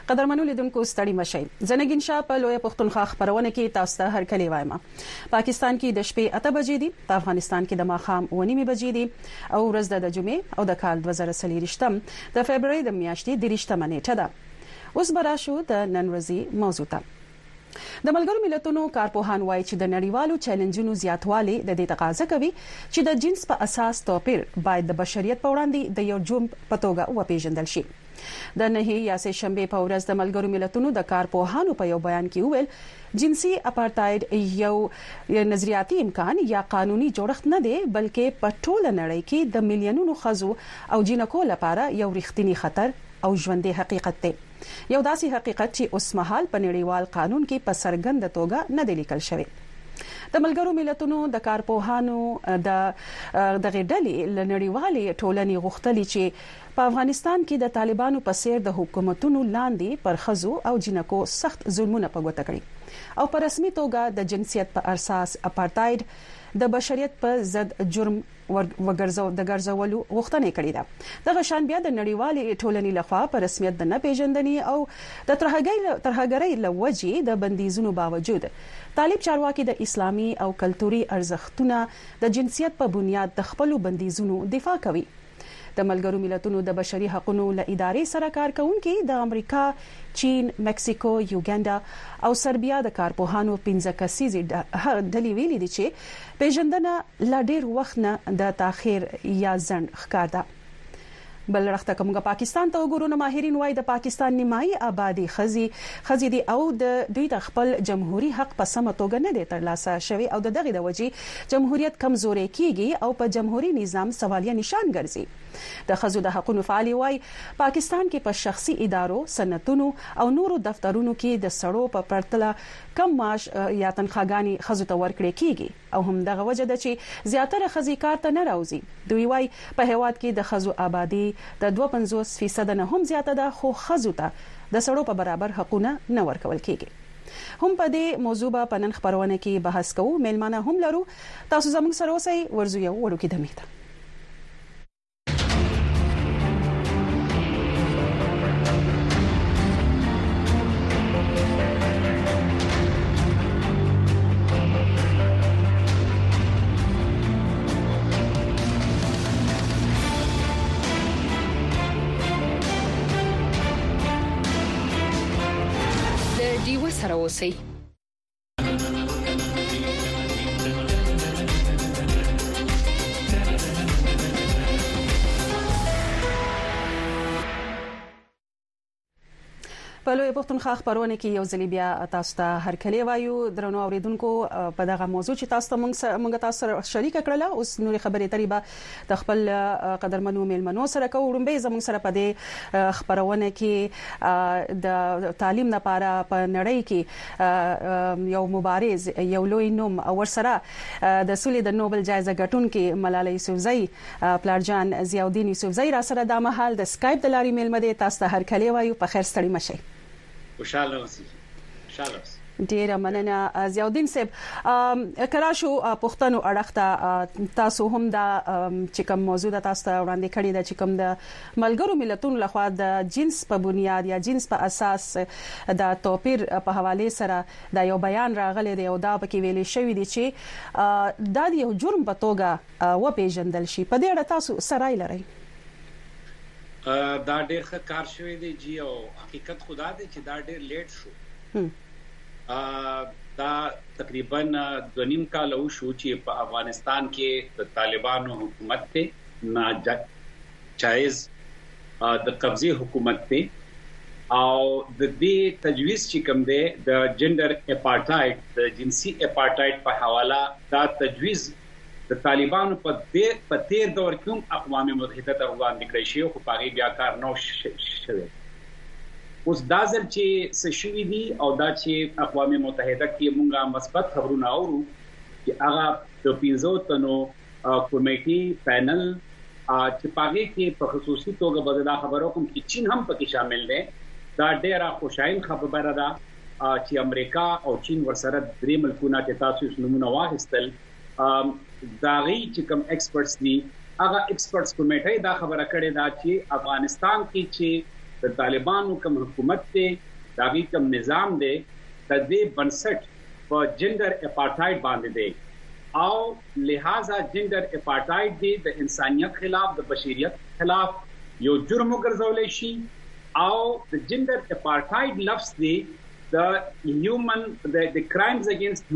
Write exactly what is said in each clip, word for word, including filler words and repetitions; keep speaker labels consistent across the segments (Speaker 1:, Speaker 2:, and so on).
Speaker 1: قدرمنو لیدونکو ستړي مشي زنګین شاه په لوی پښتونخوا خبرونه کې تاسو ته هر کلی وایم پاکستان کې د شپې اته بجې دي په افغانستان کې د ماخام ونیمه بجې دي او ورځ د جمعې او د کال دوه زره څلور د فبراير د میاشتې د ریشتمه نیټه ده اوس براشو د نن ورځې موضوع ته د ملګرو ملتونو کارپوهان وایي چې د نړیوالو چیلنجونو زیاتوالی د دې تقاضا کوي چې د جنس په اساس توپیر باید د بشریت په وړاندې د یو جرم په توګه وپیژندل شي د نهي یا سه شنبه په ورځ د ملګرو ملتونو د کارپوهانو په یو بیان کې ویل جنسي اپارټاید یو نظریاتي امکان یا قانوني جوړښت نه دی بلکې په ټوله نړۍ کې د میلیونونو خزو او جنکو لپاره یو رښتینی خطر او ژوندۍ حقیقت دی یو داسې حقیقت چې اوس مهال په نړیوال قانون کې په سرګند توګه نه دی لیکل شوی د ملګرو ملتونو د کارپوهانو د دغه ډلې لنړیوالې ټولنې غوښتلې چې په افغانستان کې د طالبانو په سیر د حکومتونو لاندې پر خزو او جنکو سخت ظلمونه په ګوته کړي او په رسمي توګه د جنسیت په اساس اپارټاید د بشریت په ضد جرم وګرځو د ګرځولو غوښتنه کړې ده دغه شان بیا د نړیوالې ټولنې لخوا په رسمیت د نه پیژندنې او د ترهګۍ ترهګرۍ لوجې د بندیزونو باوجود طالب چارواکي د اسلامي او کلتوري ارزښتونو د جنسیت په بنیاد د خپل بندیزونو دفاع کوي د ملګرو ملتونو د بشري حقوقو له ادارې سره کار کوونکي د امریکا، چین، مکسیکو، یوګاندا او سربیا د کارپوهانو پنځه کسیزې ډلې ویلي دي چې پیژندنه لا ډیر وخت نه د تاخير یا ځنډ ښکار ده بل رخته کومه پاکستان ته وګورو ماهرین وایي د پاکستان نیمایي آبادی خزي خزي دي او د دوی د خپل جمهوریت حق په سم توګه نه دي ترلاسه شوی او د دغه د وجې جمهوریت کمزوري کیږي او په جمهوریت نظام سوالیه نشان ګرځي د خزو د حقوقو فعالي وایي پاکستان کې په شخصي ادارو صنعتونو او نورو دفترونو کې د سړو په پرتله کم معاش یا تنخواګانی خزو ته ورکړي کیږي او هم دغه وجه ده چې زیاتره خزي کار ته نه راوځي دوی وایي په هیواد کې د خزو آبادی د دوه پنځوس فیصد نه هم زیاته ده خو خزو ته د سړو په برابر حقوقونه نه ورکول کیږي هم په دې موضوع په نن خبرونه کې بحث کوو ملمانه هم لرو تاسو زموږ سره اوسئ ورزو یو وړو کې د میته سره اوسئ په لوی پښتونخوا خبرونه کې یو ځل بیا تاسو ته هر کلی وایو درنو اوریدونکو په دغه موضوع چې تاسو ته موږ تاسو سره شریک کړل اوس نور خبرې تریبه د خپل قدرمنو میلمنو سره کوو ورمبه زموږ سره په دې خبرونه کې د تعلیم لپاره په نړۍ کې یو مبارز یو لوی نوم او ورسره د سولې د نوبل جایزه ګټونکي ملالۍ یوسفزۍ پلارجان ضیاءالدین یوسفزۍ را سره د مهال د سکایپ د لارې میلمه تاسو ته هر کلی وایو په خیر ستړي مشئ
Speaker 2: خوشاله اوسئ خوشاله اوسئ
Speaker 1: ډیره مننه ضیاءالدین صاحب کراشو پښتنو اړخته تاسو هم دا چې کوم موضوع د تاسو ته وړاندې کړی دا چې کوم د ملګرو ملتونو لخوا د جنس په بنیاد یا جنس په اساس د توپیر په حواله سره دا یو بیان راغلی دی او دا پکې ویل شوی دی چې دا یو جرم په توګه و پیژندل شي په دې اړه تاسو سره لرئ
Speaker 2: دا ډېر ښه کار شوی دی جی او حقیقت خدا دی چې دا ډېر لیټ شو دا تقریبا دوه نیم کال وشو چې په افغانستان کې د طالبانو حکومت ته ناجایز د قبضه حکومت ته او د دې تجویز چې کوم دی د جندر اپارټاید د جنسي اپارټاید په حواله دا تجویز د طالبانو په دې په تیر دور کې اقوام متحده ته وړاندې کړی شو خو په بیا کار نه شوی اوس دا ځل چې څه شوي دي او دا چې اقوام متحده کې مونږه مثبت خبرونه اورو چې هغه د پنځو تنو کمیټي پینل چې پاګه کې په خصوصي توګه بدلا خبرو کوم چې چین هم پکې شامل دي دا ډېره خوشاین خبره ده چې امریکا او چین ورسره درې ملکونه ته تاسو نمونه واخیستل داغي چې کوم ایکسپرټس دي هغه ایکسپرټس کمیټه دا خبره کړې ده چې افغانستان کې چې د طالبانو کوم حکومت دی داغي کوم نظام دی د دې بنسټ په جندر اپارټایډ باندې دی او لہذا جندر اپارټایډ دی د انسانيت خلاف د بشریت خلاف یو جرم ګرځولې شي او د جندر اپارټایډ لفظ دی د هیومن د کرایمز اگینست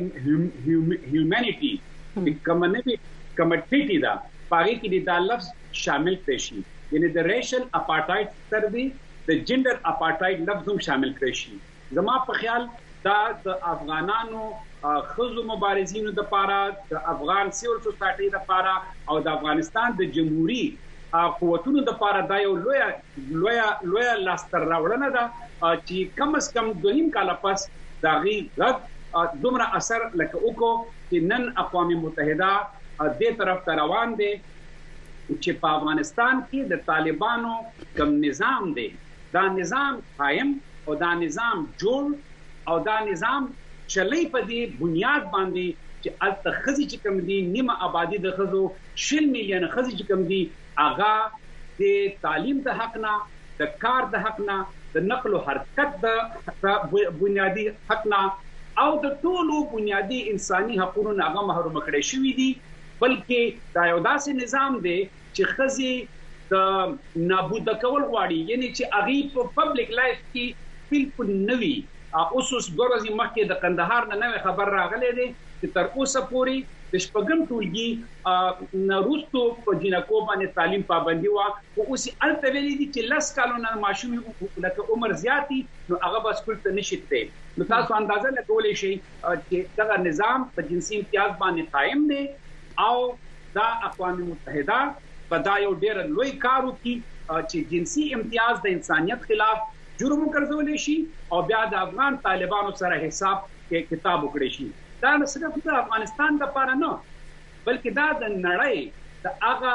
Speaker 2: هیومانيټي د کمیټي دا پاره کې د لفظ شامل پېشي یعنی د ریشل اپارټایډ تر دی د جندر اپارټایډ لفظ هم شامل کړي زما په خیال دا د افغانانو خزو مبارزینو د پاره د افغان سیول سوسایټي د پاره او د افغانستان د جمهوریت قوتونو د پاره دا یو لوی لوی لوی لاستر راوړنه ده چې کم از کم دویم کال پس دا غي غږ دومره اثر لکه وکړو چې نن اقوام متحده دې طرف ته روان دي چې په افغانستان کې د طالبانو کوم نظام دی دا نظام قائم او دا نظام جوړ او دا نظام چلی په دې بنیاد باندې چې التخذي چې کوم دي نیمه آبادی د خزو شل میلیون خزي چې کوم دي اغا د تعلیم د حق نه د کار د حق نه د نقل او حرکت د بنیادی حق نه او د ټولو بنیادی انساني حقوقو نه هغه محروم کړي شوی دي بلکې دا یو داسې نظام دی چې خزي د نابود کول غواړي یعنی چې اغي په پبلک لایف کې بالکل نوي اوس اوس ګورځي مخکې د قندهار نه نوې خبر راغلی دی چې تر اوسه پورې د شپږم ټولګي ناروستو په جنکو باندې تعلیم پابندي وا او اوس الته ویلي دي چې لاس کالونه ماشوم لکه عمر زیاتی نو هغه بس کول ته نشته نو تاسو اندازه لګولې شي چې دا نظام په جنسي امتیاز باندې قائم دی او دا اقوام متحده په دا یو ډېر لوی کار وکړي چې جنسي امتیاز د انسانيت خلاف جرم ګرځولې شي او بیا د افغان طالبانو سره حساب کې کتاب وکړي شي دا نه صرف د افغانستان لپاره نه بلکې دا د نړۍ د هغه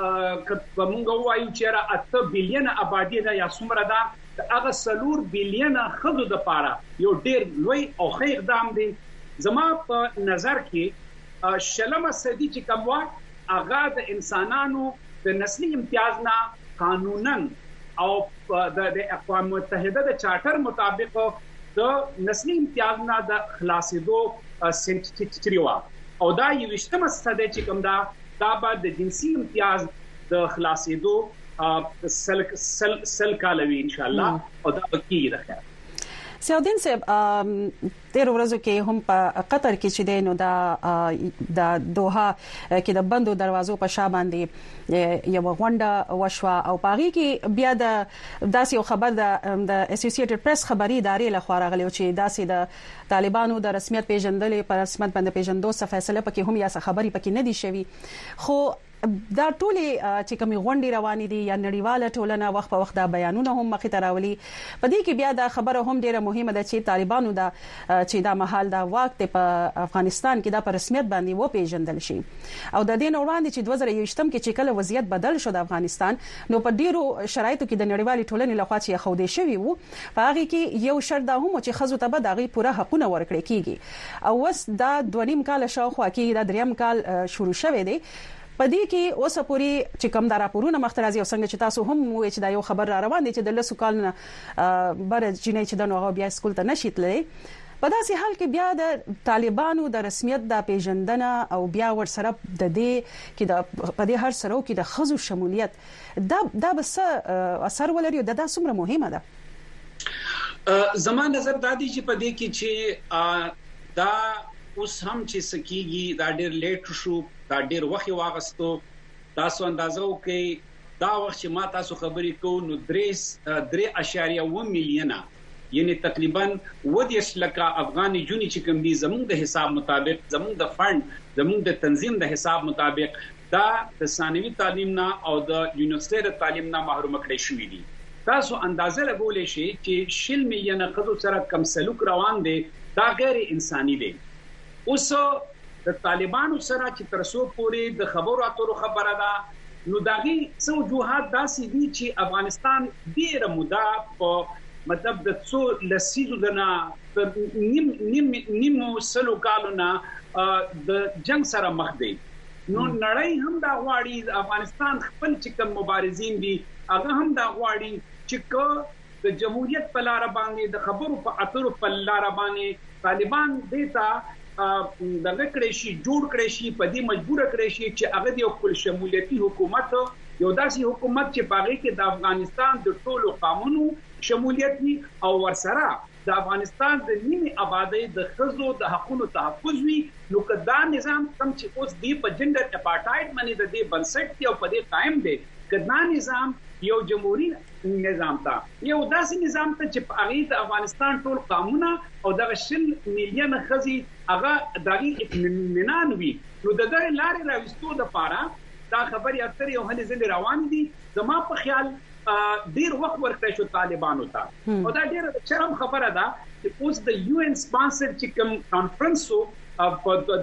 Speaker 2: کومه وایو چې را اته بلین آبادی ده یا څومره ده د هغه سلور بلین خزو د لپاره یو ډېر لوی او ښه اقدام دی زما په نظر کې شلمه صدی چې کوم وخت هغه د انسانانو د نسلي امتیاز نه قانونا او د اقوام متحده د چارټر مطابق د نسلي امتیاز نه د خلاصېدو سنټری وا او دا یو وشتمه صدې چې کوم دا دا بعد د جنسي امتیاز د خلاصېدو سل سل سل کالوي ان شاء الله او دا بکیږي راځي
Speaker 1: سیاودین صاحب تیر ورځو کې هم په قطر کې چې دینو دا د دوحه کې د بندو دروازو په شا باندې یو غونډه وشوه او پاغي کې بیا د داسې یو خبر د اسوسییټډ پریس خبري ادارې لخوا راغلی چې داسې د طالبانو د رسمیت پیژندلې پر رسمیت باندې پیژندو څه فیصله پکې هم یا څه خبري پکې نه دي شوی خو دا ټولې چې کومي غونډې روانې دي یا نړیواله ټولنه وخت په وخت دا بیانونه هم مخې ته راولي په دې کې بیا دا خبره هم ډیره مهمه ده چې طالبانو دا چې دا محل دا وخت په افغانستان کې دا په رسمیت باندې و پیژندل شي او د دې وړاندې چې دوه زره یوشتم کې چې کله وضعیت بدل شو د افغانستان نو په ډیرو شرایطو کې د نړیوالې ټولنې لخوا چې خوده شوی وو په هغه کې یو شرط دا هم چې خزو ته به دغه پوره حقونه ورکړي کیږي او وس دا دوه نیم کال شاوخوا کې دا دریم کال شروع شوه دی پدې کې اوس پوری چې کوم د راپورونو مخترازي او څنګه چې تاسو هم وایي چې دا یو خبر را روان دي چې د لسو کالونه بر جنې چې د نوغه بیا سکول ته نشیتلې په داسې حال کې بیا د طالبانو د رسمیت د پیژندنه او بیا ور سره د دې کې د په دې هر سره کې د خزو شمولیت دا دا بس اثر ولري دا د څومره مهمه ده
Speaker 2: زما نظر دا دی چې په دې کې چې دا اوس هم چې سکیږي دا ډېر لیټ شو دا ډېر وخت واغستو تاسو اندازو کې دا وخت چې ما تاسو خبرې کوو نو درې اشاریه و میلیونه یعنی تقریبا ودیش لکه افغاني جونی چې کوم دي زموږ د حساب مطابق زموږ د فند زموږ د تنظیم د حساب مطابق دا د ثانوي تعلیم نه او د یونیورسيټي تعلیم نه محروم کړي شوی دي تاسو اندازه لګولې شي چې شل میلیونه خزو سره کم سلوک روان دي دا غیر انساني دي اوس د طالبانو سره چې ترسو پورې د خبرو اترو خبره ده نو داغي څو وجوهات داسې دي چې افغانستان ډیره موده په مطلب د څو لسیزو دنا نیم نیم نیمو سلو کالونه د جنگ سره مخ دي نو نړۍ هم دا غواړي افغانستان خپل چې کوم مبارزین دي هغه هم دا غواړي چې کو د جمهوریت په لار باندې د خبرو په اترو په لار باندې طالبان دیتا دغه کړی شي جوړ کړی شي په دې مجبور کړی شي چې هغه د کل شمولیتي حکومت یو داسې حکومت چې پاغي کې د افغانستان د ټولو قانونو شمولیت وي او ورسره د افغانستان د نیمه آبادی د خزو د حقوقو تحفظ وي نو کدا نظام کم چې اوس دی په جندر اپارټایډ باندې د دې بنسټ یو په دې قائم دی کدا نظام یو جمهوریت نظام تا یو داسې نظام ته چې په اړه د افغانستان ټول قانونا او د شل میلیون خزي هغه دغه اطمینان وي نو د دغه لارې راوستو د پاره دا خبري اکثر یو هلي ځل روان دي زما په خیال ډیر وخت ورکړی شو طالبانو ته او دا ډیر چرم خبره ده چې اوس د یو ان سپانسر چې کوم کانفرنسو په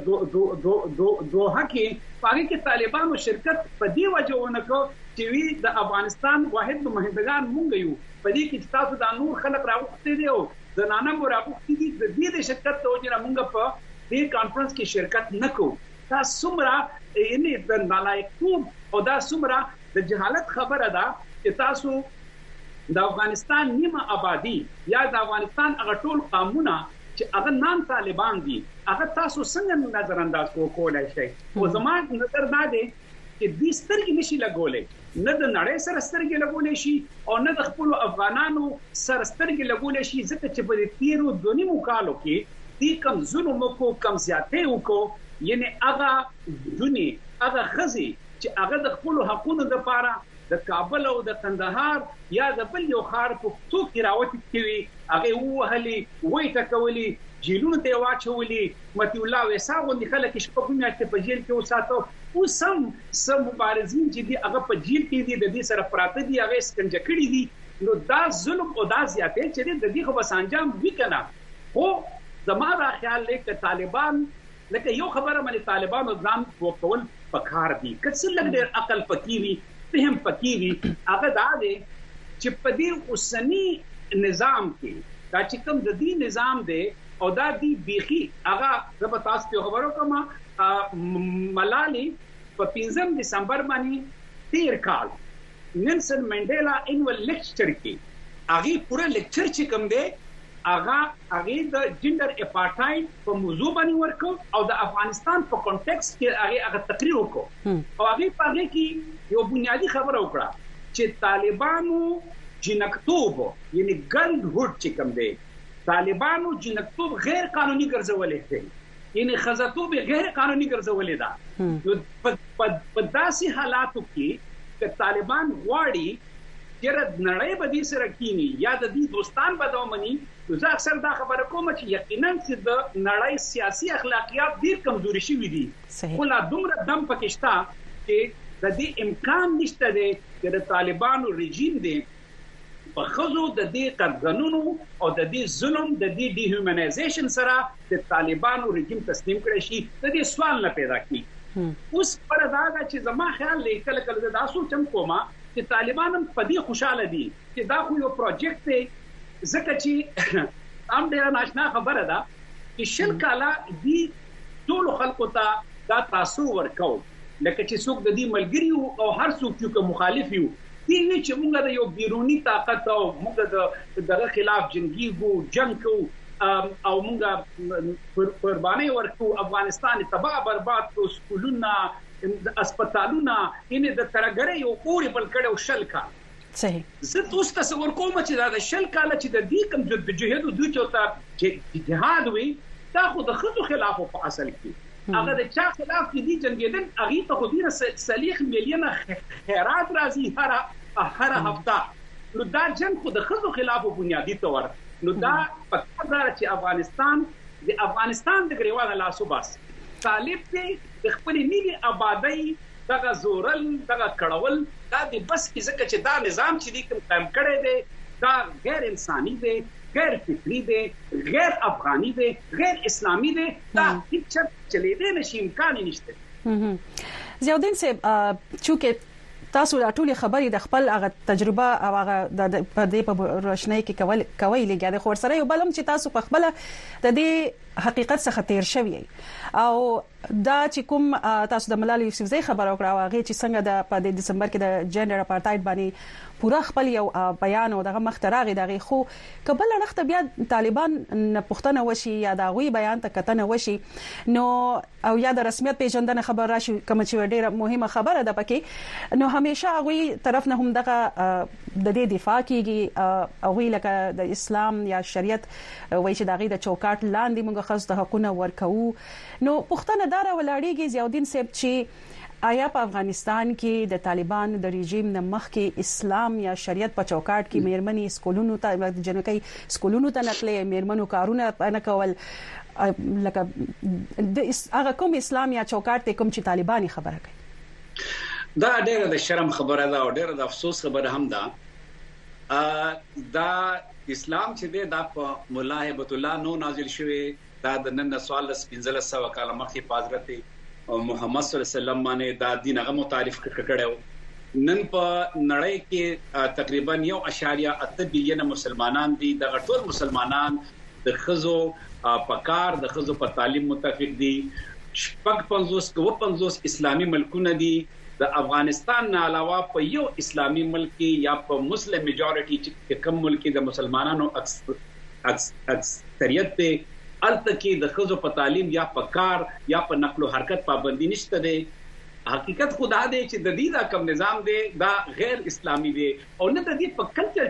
Speaker 2: دوحه کې پاره کې طالبانو شرکت په دی وجهونه کو چې وی د افغانستان واحد نمائندگان مونږ یو په دې کې تاسو د نور خلک راوخته دي او زنانه مو راوخته دي د دې شرکت ته وجه مونږ په دې کانفرنس کې شرکت نکو دا سمرا یعنی د نالایکوب او دا سمرا د جهالت خبره ده چې تاسو د افغانستان نیمه آبادی یا د افغانستان هغه ټول قانونا چې هغه نام طالبان دي هغه تاسو څنګه نظر انداز کولای شئ او زموږ نظر دا دی چې دې سترګې نشي لګولې نه د نړۍ سره سترګې لګولې شي او نه د خپل افغانانو سره سترګې لګولې شي ځکه چې په دې تیرو دونی مکالو کې دې کم ظلم کو کم زیاتې وکړو یعنی هغه دونی هغه خزي چې هغه د خپل حقوقو لپاره د کابل او د قندهار یا د بل یو خار په تو کې راوتی کوي هغه وهلي وای ټکولي جیلونو ته واچولي متي الله وساغو د خلک شپږ میاشتې په جیل کې وساتو او سم سم مبارزین چې دی هغه په جیل کې دي د دې سره پراته دي هغه سکنجه کړی دي نو دا ظلم او دا زیاتې چې د دې خو بس انجام وکنا خو زموږ خیال لکه طالبان لکه یو خبره باندې طالبانو ځان وکول پکار دي کڅ لګ ډېر عقل پکې وي فهم پکې وي هغه دا دی چې په دې اوسنی نظام کې دا چې کوم د دې نظام دی او دا دی بيخي هغه زب تاسو ته خبرو کوم ملالي په پنځم دسمبر باندې تیر کال نیلسن منډیلا انول لیکچر کې هغه پوره لیکچر چې کوم دی هغه هغه د جندر اپارټایډ په موضوع باندې ورکو او د افغانستان په کانټیکست کې هغه هغه تقریر وکړو او هغه په هغه کې یو بنیادی خبره وکړه چې طالبانو جنکتوب یعنی ګند هوډ چې کوم دی طالبانو جنکتوب غیر قانوني ګرځولې دي یعنی خزاتوب غیر قانوني ګرځولې ده نو په داسې حالاتو کې چې طالبان غواړي چې نړۍ به دې سره کینی یا د دې دوستان به دومني زه اکثر دا خبره کوم چې یقینا چې د نړۍ سیاسي اخلاقیات ډیر کمزوري شوي دي خو لا دومره دم پکشتا چې د دې امکان نشته دی چې د طالبانو رژیم دی په خزو د دې قانونو او د دې ظلم د دې ډیهیومنایزیشن سره د طالبانو رژیم تسلیم کړي شي د دې سوال نه پیدا کی اوس پر دا چې زما خیال لیکل کله دا سوچم کومه چې طالبان په دې خوشاله دي چې دا خو یو پروجیکټ دی ځکه چې هم ډېر ناشنا خبره ده چې شل کاله دې ټول خلکو ته دا تاسو ورکو لکه چې څوک د دې ملګری او هر څوک چې مخالف یو دی چې موږ د یو بیرونی طاقت او موږ د دغه خلاف جنگیږو جنگ کو او موږ قرباني ورکو افغانستان تباہ برباد کو سکولونه اسپیټالونه ان د ترګره یو پوری بل کړو شل کال صحیح زه تاسو تصور کوم چې دا شل کال چې د دې کم د جهاد دوی چوتا جهاد وي دا خو د خزو خلاف په اصل کې هغه د چا خلاف دي جنگیدل هغه ته خو دې صلیخ میلیونه خیرات راځي هر هر هفته نو دا جنگ خو د خزو خلاف بنیادی تور نو دا په کار چې افغانستان د افغانستان د ګریوان لاسو بس طالب دې د خپل نیمه آبادی دغه زورل دغه کړهول دا د بس کې ځکه چې دا نظام چې د کوم قائم کړي دي دا غیر انساني دي غیر فطری دي غیر افغاني دي غیر اسلامي دي دا هیڅ چلې دي نشي امکان نشته
Speaker 1: ضیاءالدین صاحب چې تاسو د ټولې خبرې د خپل هغه تجربه او هغه د دې په روشنۍ کې کول کوي لګیا د خور سره یو بلم چې تاسو په خپل د دې حقیقت څخه تیر شوی او دا چې کوم تاسو د ملالۍ یوسفزۍ خبر او کړه واغې چې څنګه د په دسمبر کې د جندر اپارټایډ باندې پورا خپل یو بیان او دغه مختراغي دغه خو قبل نخته بیا طالبان نه پښتنه وشي یا دا غوي بیان ته کتنه وشي نو او یا د رسمیت پیژندنه خبر راشي کوم چې ډیره مهمه خبره ده پکې نو همیشه غوي طرف نه هم دغه د دې دفاع کیږي او غوي لکه د اسلام یا شریعت وایي چې دغه د چوکاټ لاندې موږ خاص د حقوقو ورکو نو پښتنه دار ولاړیږي ضیاءالدین صاحب چې آیا په افغانستان کې د طالبان د رژیم نه مخکې اسلام یا شریعت په چوکاټ کې میرمنې سکولونو ته جنکۍ سکولونو ته نقلې میرمنو کارونه نه کول لکه د هغه کوم اسلام یا چوکاټ ته کوم چې طالبان خبره کوي
Speaker 2: دا ډېر د شرم خبره ده او ډېر د افسوس خبره هم ده دا اسلام چې دا په مولا هیبت الله نو نازل شوی دا د نن سوال پنځه سوه کاله مخکې په حضرت محمد صلی الله علیه وسلم باندې دا دین هغه متعارف کړو نن په نړۍ کې تقریبا یو اشاریه اته بلین مسلمانان دي د ټول مسلمانان د خزو په کار د خزو په تعلیم متفق دي شپږ پنځوس کو پنځوس اسلامي ملکونه دي د افغانستان نه علاوه په یو اسلامي ملک یا په مسلم میجورټي چې کم ملک د مسلمانانو اکثریت ته التکی د خزو په تعلیم یا په کار یا په نقل او حرکت پابندی نشته دی حقیقت خدا دی چې د دې دا کم نظام دی دا غیر اسلامي دی او نه د دې په کلچر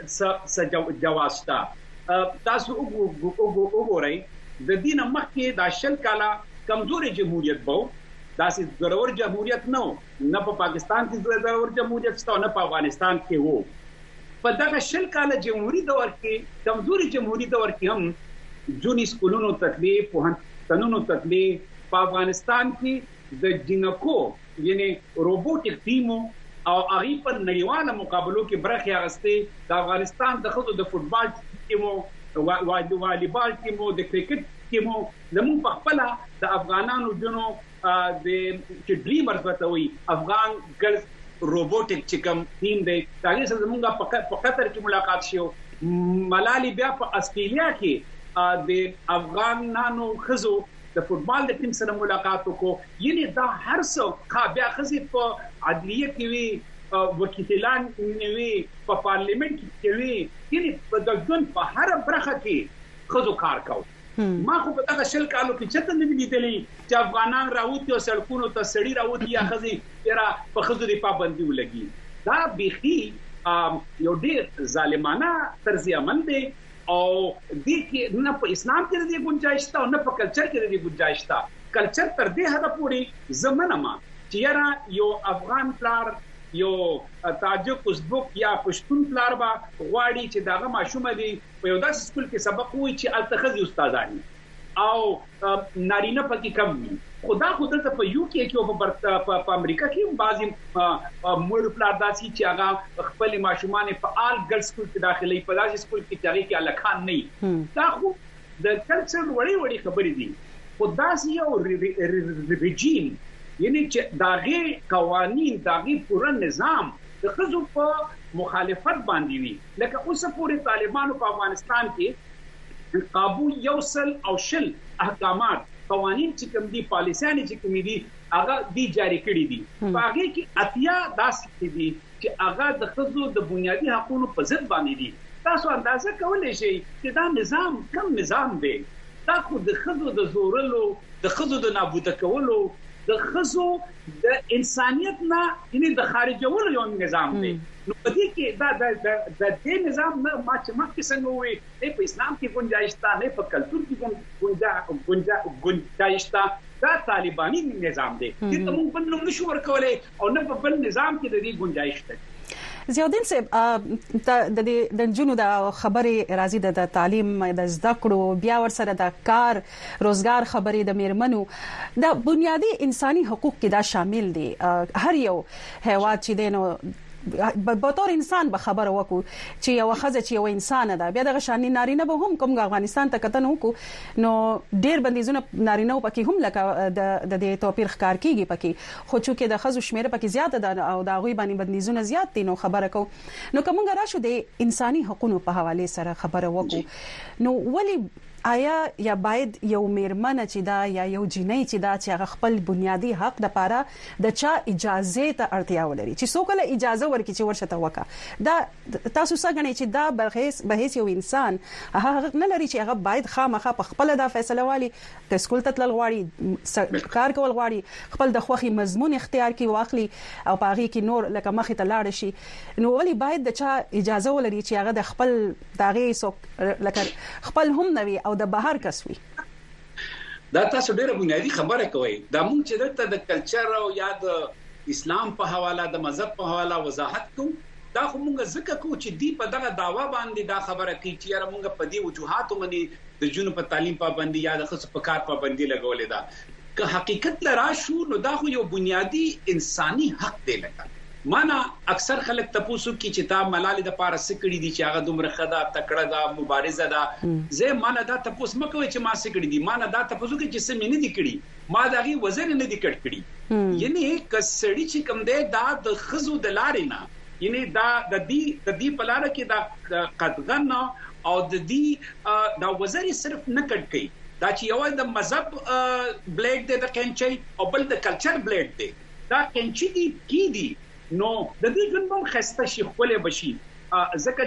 Speaker 2: کې جواستا تاسو وګورئ د دین مخکې د شل کاله کمزوري جمهوریت بو دا سي ضرور جمهوریت نو نه په پاکستان کې ضرور جمهوریت شته نه په افغانستان کې وو په دغه شل کاله جمهوریت دور کې کمزوري جمهوریت دور کې هم جونی سکولونو تکلیف پوهنتونونو تکلیف په افغانستان کې د جنکو یعنی روبوټک ټیمو او هغه په نړیواله مقابلو کې برخه اخیسته د افغانستان د خود د فوتبال ټیمو د والیبال ټیمو د کرکټ ټیمو زموږ په خپل د افغانانو جنو د چې ډریمرز وتوي افغان ګرلز روبوټک چې کوم ټیم دی هغه سره زموږ په قطر کې ملاقات شو ملالي بیا په استرالیا کې د افغانانو خزو د فوتبال د ټیم سره ملاقات وکړو یعنی دا هر څه کا بیا خزي په عدلیه کې وی وکیلان وی په پارلیمنت کې وی یعنی په دغه په هر برخه کې خزو کار کاوه ما خو په دغه شل کالو کې چته نه لیدلې چې افغانان راوتی او سړکونو ته سړی راوتی یا خزي تیرا په خزو دی پابندي ولګي دا بيخي یو ډېر ظالمانه طرز عمل دی او دې کې نه په اسلام کې د گنجائش تا او نه په کلچر کې د گنجائش تا کلچر تر دې حد پورې زمنه ما چې یاره یو افغان پلار یو تاجک ازبک یا پښتون پلار با غواړي چې داغه ماشومه دي په یو داسې سکول کې سبق وایي چې التخذي استادانی او نارینه پکې کم وي خدا خود ته په یو کې کې په امریکا کې بعضی مور پلار داسي چې هغه خپل ماشومان په آل ګرلز سکول کې داخلي په داسې سکول کې چې هغه کې الکان نه دا خو د کلچر وړي وړي خبرې دي خدا سي یو رژیم یعنی چې داغه قوانين داغه پوره نظام د خزو په مخالفت باندې وي لکه اوس پورې طالبانو په افغانستان کې قابو یوصل او شل احکامات قوانين چې کوم دي پالیسيانه چې کوم دي هغه دي جاری کړی دي هغه کې اتیا داسې دي چې هغه د خزو د بنیادی حقوقو په ضد باندې دي تاسو اندازه کولای شئ چې دا نظام کوم نظام دی دا خو د خزو د زورلو د خزو د نابود کولو د خزو د انسانيت نه یعنی د خارجولو یو نظام دی نو په دې کې دا د د دې نظام نه ما چې مخکې څنګه وي نه په اسلام کې گنجائش تا نه په کلچر کې گنجائش گنجائش تا دا طالباني نظام دی چې موږ په نوم نشو ورکولای او نه په بل نظام کې د دې گنجائش ده
Speaker 1: ضیاءالدین صاحب د د جنونو د خبرې راځي د تعلیم د زده کړو بیا ور سره د کار روزګار خبرې د میرمنو د بنیادی انساني حقوق کې دا شامل دي هر یو هیواد چې دینو په تور انسان به خبر وکړو چې یو خزه چې یو انسان ده بیا د غشاني نارینه به هم کوم افغانستان ته کتن وکړو نو ډېر بندیزونه نارینه پکې هم لکه د د توپیر ښکار کیږي پکې خو چې د خزو شمیره پکې زیاته ده او دا غوي باندې بندیزونه زیات دي نو خبره کو نو کومه راشو د انساني حقوقو په حواله سره خبره وکړو نو ولی آیا یا باید یو میرمن چې دا یا یو جنۍ چې دا چې خپل بنیادی حق د پاره د چا اجازه ته اړتیا ولري چې څوک له اجازه ورکړي چې ورشته وکا دا تاسو څنګه چې دا بهیس بهیس یو انسان هغه نه لري چې هغه باید خامخا په خپل دا فیصله والی د سکول ته تل غواړي کار کول غواړي خپل د خوخي مضمون اختیار کی واخلي او پاغي کې نور لکه مخې ته لاړ شي نو ولی باید د چا اجازه ولري چې هغه د خپل داغي څوک لکه خپل هم نوي او د بهر کسوي
Speaker 2: دا تاسو ډیره بنیادی خبره کوي دا مونږ چې دلته د کلچر او یا د اسلام په حواله د مذهب په حواله وضاحت کوم دا خو مونږ ځکه کو چې دی په دغه داوا باندې دا خبره کوي چې یاره مونږ په دې وجوهاتو باندې د جنو په تعلیم پابندي یا د خصوص په کار پابندي لګولې ده که حقیقت لرا شو نو دا خو یو بنیادی انساني حق دی لکه مانا اکثر خلک تاسو کې چې تا ملالي د پاره سکړې دي چې هغه دومره خدا تکړه دا مبارزه ده زه مانا دا تاسو مکوي چې ما سکړې دي مانا دا تاسو کې چې سم نه دي کړی ما دغه وزن نه دي کټ کړی یعنی کسړی چې کوم دی دا د خزو د لارې نه یعنی دا د دې د دې په لار کې دا قدغن او د دې دا وزن صرف نه کټ کړي دا چې یو د مذهب بلیډ دی د کینچي او بل د کلچر بلیډ دی دا کینچي دي کی دي نو د دې جنبم خسته شي خپل بشي ځکه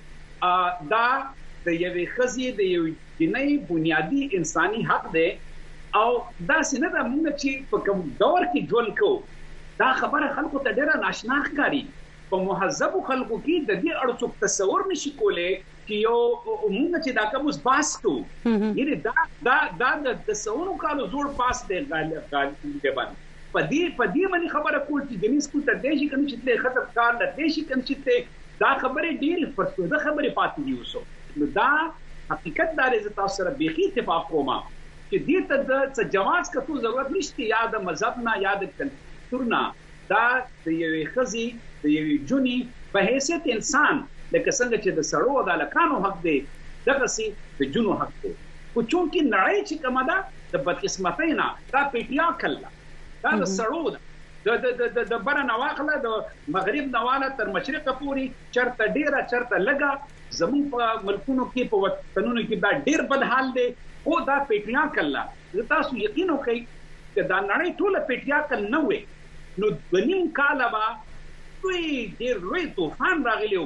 Speaker 2: چې دا د یوې خزي د یو جنۍ بنیادی انساني حق دی او دا څنګه د موږ چې په کوم دور کې ژوند کوو دا خبره خلکو ته ډیره ناشنا ښکاري په مهذب خلکو کې د دې اړه څوک تصور نشي کولای چې یو موږ چې دا کوم باس کو یعنی دا دا دا د څونو کالو زوړ باس دی غالب غالب پدې پدې باندې خبره کول چې جنیس کو ته دیشي کوم چې ته خطر کار نه دیشي کوم چې ته دا خبره ډېر فرصوده خبره پاتې دي اوسه نو دا حقیقت دار ز تاسو سره بيخي اتفاق کوم چې دې ته د جواز کتو ضرورت نشته یا د مذهب نه یا د کلچر نه دا د یوې خزي د یوې جونی په حیثیت انسان لکه څنګه چې د سړو د لکانو حق دی دغه سي د جنو حق دی خو چونکی نړۍ چې کومه ده د بدقسمتۍ نه دا پیټیا کله دا د سړو ده د د د د بر نواخله د مغرب نواله تر مشرق پورې چرته ډیره چرته لګا زمون په ملکونو کې په وطنونو کې دا ډیر بد حال دی او دا پیټیا کله تاسو یقین وکئ چې دا نړۍ ټوله پیټیا کله نه وي نو بنیم کاله با دوی ډیر لوی طوفان راغلیو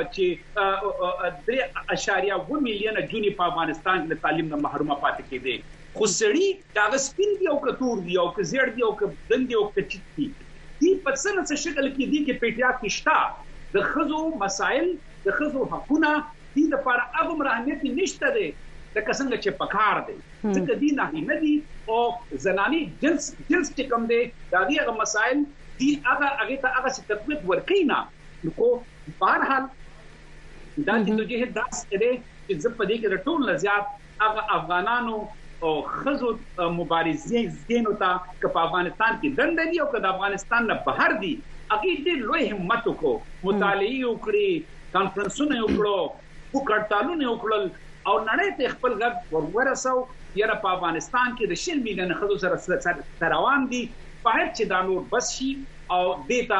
Speaker 2: چې د اشاریه و میلیونه جونی په افغانستان کې تعلیم نه محرومه پاتې کېدي خو سړی دا سپین دی او کتور دی او کزیړ دی او کدن دی او کچت دی دی په څه څه شکل کې دی کې پیټیا کې شته د خزو مسائل د خزو حقونه دي د پر هغه اهمیت نشته دی د څنګه چې پکار دی ځکه دی نه نه دی او زنانی جنس جنس چې کوم دی دا دی هغه مسائل دی هغه هغه ته هغه څه تطبیق ورکینا نو کو بهرحال دا چې دوی داس کړي چې زپ دې کې ټول زیات هغه افغانانو او خزو مبارزین زینو ته په افغانستان کې دند دي او د افغانستان نه بهر دي اګي دې لوی همت کو مطالعه وکړي کانفرنسونه وکړو کو کړتالونه وکړل او نړۍ ته خپل غږ ورورسو یره په افغانستان کې د شل میلیون خزو سره روان دي باید چې دا نور بس شي او دیتا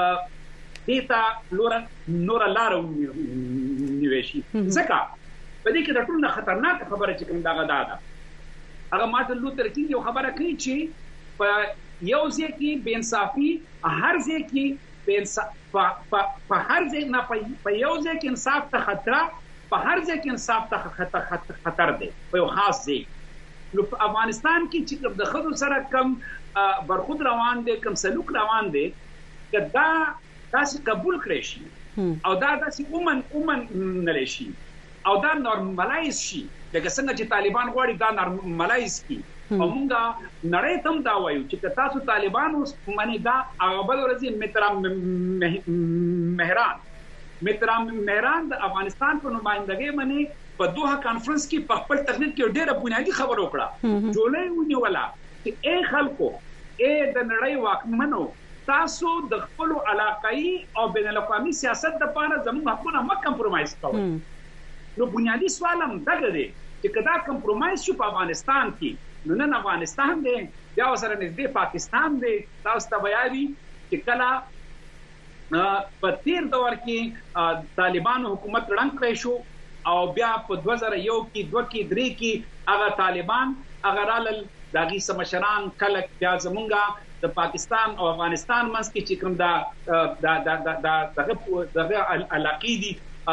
Speaker 2: دیتا لور نور لارو نیوشي ځکه په دې کې د ټول خطرناک خبره چې کوم دا غدا ده هغه مارټن لوتر کینګ یو خبره کوي چې په یو ځای کې بے انصافي هر ځای کې بے انصاف په هر ځای نه په یو ځای کې انصاف ته خطر په هر ځای کې انصاف ته خطر دی په یو خاص ځای نو په افغانستان کې چې د خزو سره کم برخود روان دي کم سلوک روان دي کدا تاسو قبول کړئ شي او دا تاسو ومن ومن نه لشي او دا نورمالایز شي لکه څنګه چې طالبان غواړي دا نورمالایز کی او موږ نړۍ ته دا وایو چې تاسو طالبان اوس باندې دا هغه بل ورځي مترام مهران مترام مهران د افغانستان په نمائندګۍ باندې په دوه کانفرنس کې په خپل تقریر کې ډېره بنیادی خبر وکړه جوړې ونیولا چې اے خلکو اے د نړۍ واکمنو تاسو د خپل علاقائی او بین الاقوامي سیاست د پاره زموږ حقونه مکه کمپرمایز کوئ نو بنیادی سوال هم دغه دی چې کدا کمپرمایز شو په افغانستان کې نو نن افغانستان دی بیا سره نږدې پاکستان دی تاسو ته وایي چې کله په تیر دور کې طالبانو حکومت رنګ کړی شو او بیا په دوه زره یو کې دوه کې درې کې هغه طالبان هغه رالل داغي سمشران کله بیا زمونږه د پاکستان او افغانستان منځ کې چې کوم دا د د د دغه علاقې دي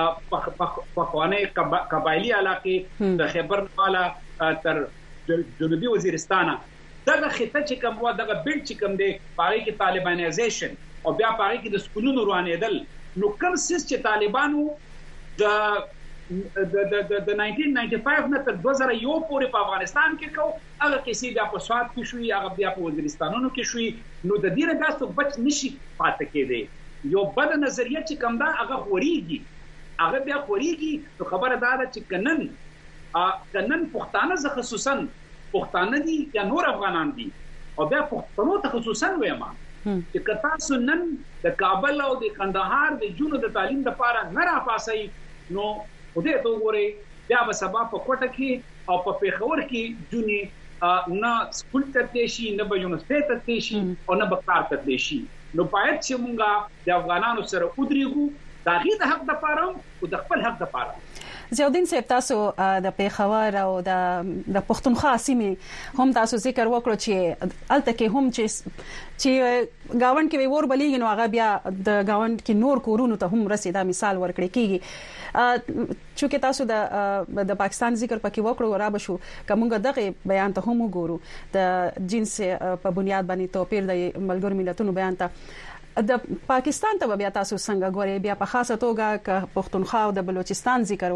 Speaker 2: په خوانه قبایلی علاقې د خیبر والا تر جنوبي وزیرستان دغه خطه چې کوم و دغه بل چې کوم دی پاره کې طالبانایزیشن او بیا پاره کې د سکولونو روانېدل نو کوم سیس چې طالبانو د د د د ناینټین ناینټي فایو نه تر دوه زره یو پورې په افغانستان کې کو هغه کیسې بیا په سواد کې شوې هغه بیا په وزیرستانونو کې شوې نو د دې نه تاسو بچ نشي پاتې کېدی یو بد نظریه چې کوم دا هغه خوريږي هغه بیا خوريږي نو خبره دا ده چې کنن ا کنن پښتانه ز خصوصا پښتانه دي یا نور افغانان دي او بیا پښتنو ته خصوصا وایم چې کتا سنن د کابل او د کندهار د جنونو د تعلیم لپاره نه را پاسي نو خدای ته وګورئ بیا به سبا په کوټه کې او په پیښور کې جونی نه سکول ته شي نه به یونیورسيټي ته شي او نه به کار ته شي نو باید چې مونږه د افغانانو سره ودرېږو دا غي د حق د پاره او د خپل حق د پاره
Speaker 1: زیاودین صاحب تاسو د پیښور او د د پښتونخوا سیمې هم تاسو ذکر وکړو چې الته کې هم چې چې گاوند کې ور بلیږي نو هغه بیا د گاوند کې نور کورونو ته هم رسیدا مثال ورکړي کیږي چې تاسو د د پاکستان ذکر پکې وکړو را بشو کومه دغه بیان ته هم وګورو د جنس په بنیاد باندې توپیر د ملګرو ملتونو بیان ته د پاکستان ته بیا تاسو څنګه غوړې بیا په خاصه توګه ک پښتونخوا او د بلوچستان ذکر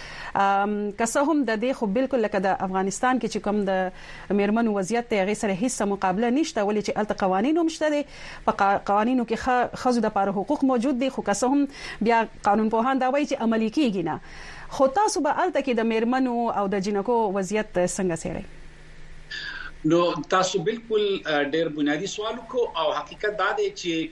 Speaker 1: وکړو که څه هم د دې خو بالکل لکه د افغانستان کې چې کوم د میرمنو وضعیت ته غیر سره هیڅ مقابله نشته ولې چې الته قوانين هم شته دي په قوانینو کې خزو د لپاره حقوق موجود دي خو که څه هم بیا قانون په هان دا وایي چې عملي کیږي نه خو تاسو به الته کې د میرمنو او د جنکو وضعیت څنګه سره
Speaker 2: نو تاسو بالکل ډېر بنیادی سوال کو او حقیقت دا دی چې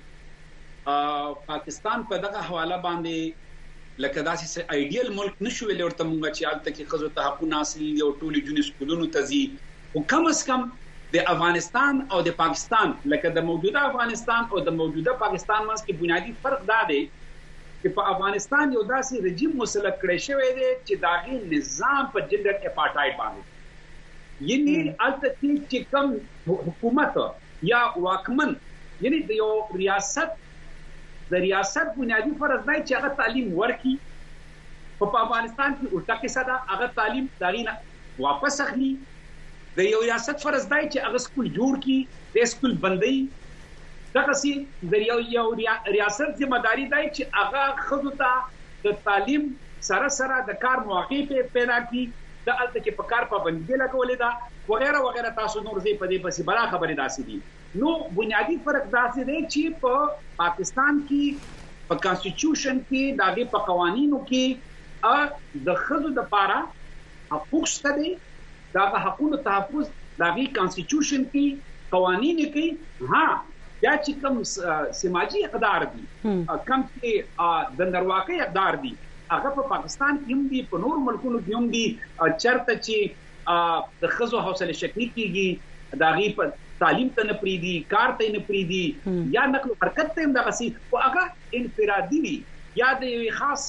Speaker 2: پاکستان په دغه حواله باندې لکه داسې ایډیل ملک نشو ویل ورته مونږ چې البته کې خزو ته حقوق حاصل یو ټولي جون سکولونو تزي او کم از کم د افغانستان او د پاکستان لکه د موجوده افغانستان او د موجوده پاکستان منځ کې بنیادی فرق دا دی چې په افغانستان یو داسې رژیم مسلط کړی شوی دی چې داغي نظام په جنډر اپارټایډ باندې یعنی البته چې کم حکومت یا واکمن یعنی د یو ریاست د ریاست بنیادی فرض دی چې هغه تعلیم ورکي په افغانستان کې الټا کې صدا هغه تعلیم داغینه واپس اخلي د یو ریاست فرض دی چې هغه سکول جوړ کړي د سکول بندي دغه سي د یو یو ریاست ذمہ داری دی چې هغه خود ته د تعلیم سره سره د کار مواقع پیدا کړي د الته کې په کار پابندي لګولې ده وغیرہ وغیرہ تاسو نور زی په دې پسې بلا خبرې داسې دي نو بنیادی فرق داسې دی چې په پاکستان کې په کانسټیټیوشن کې دغه په قوانینو کې د خزو د پاره حقوق شته دي دغه حقوقو تحفظ دغه کانسټیټیوشن کې قوانین کې ها یا چې کوم سماجی اقدار دي کم چې د نرواقي اقدار دي هغه په پاکستان کې هم دي په نور ملکونو کې هم دي چرته چې د خزو حوصله شکلی کیږي دغه په تعلیم ته نه پریدي کار ته نه پریدي یا نقل حرکت ته هم دغه سي او هغه انفرادي وي یا د یو خاص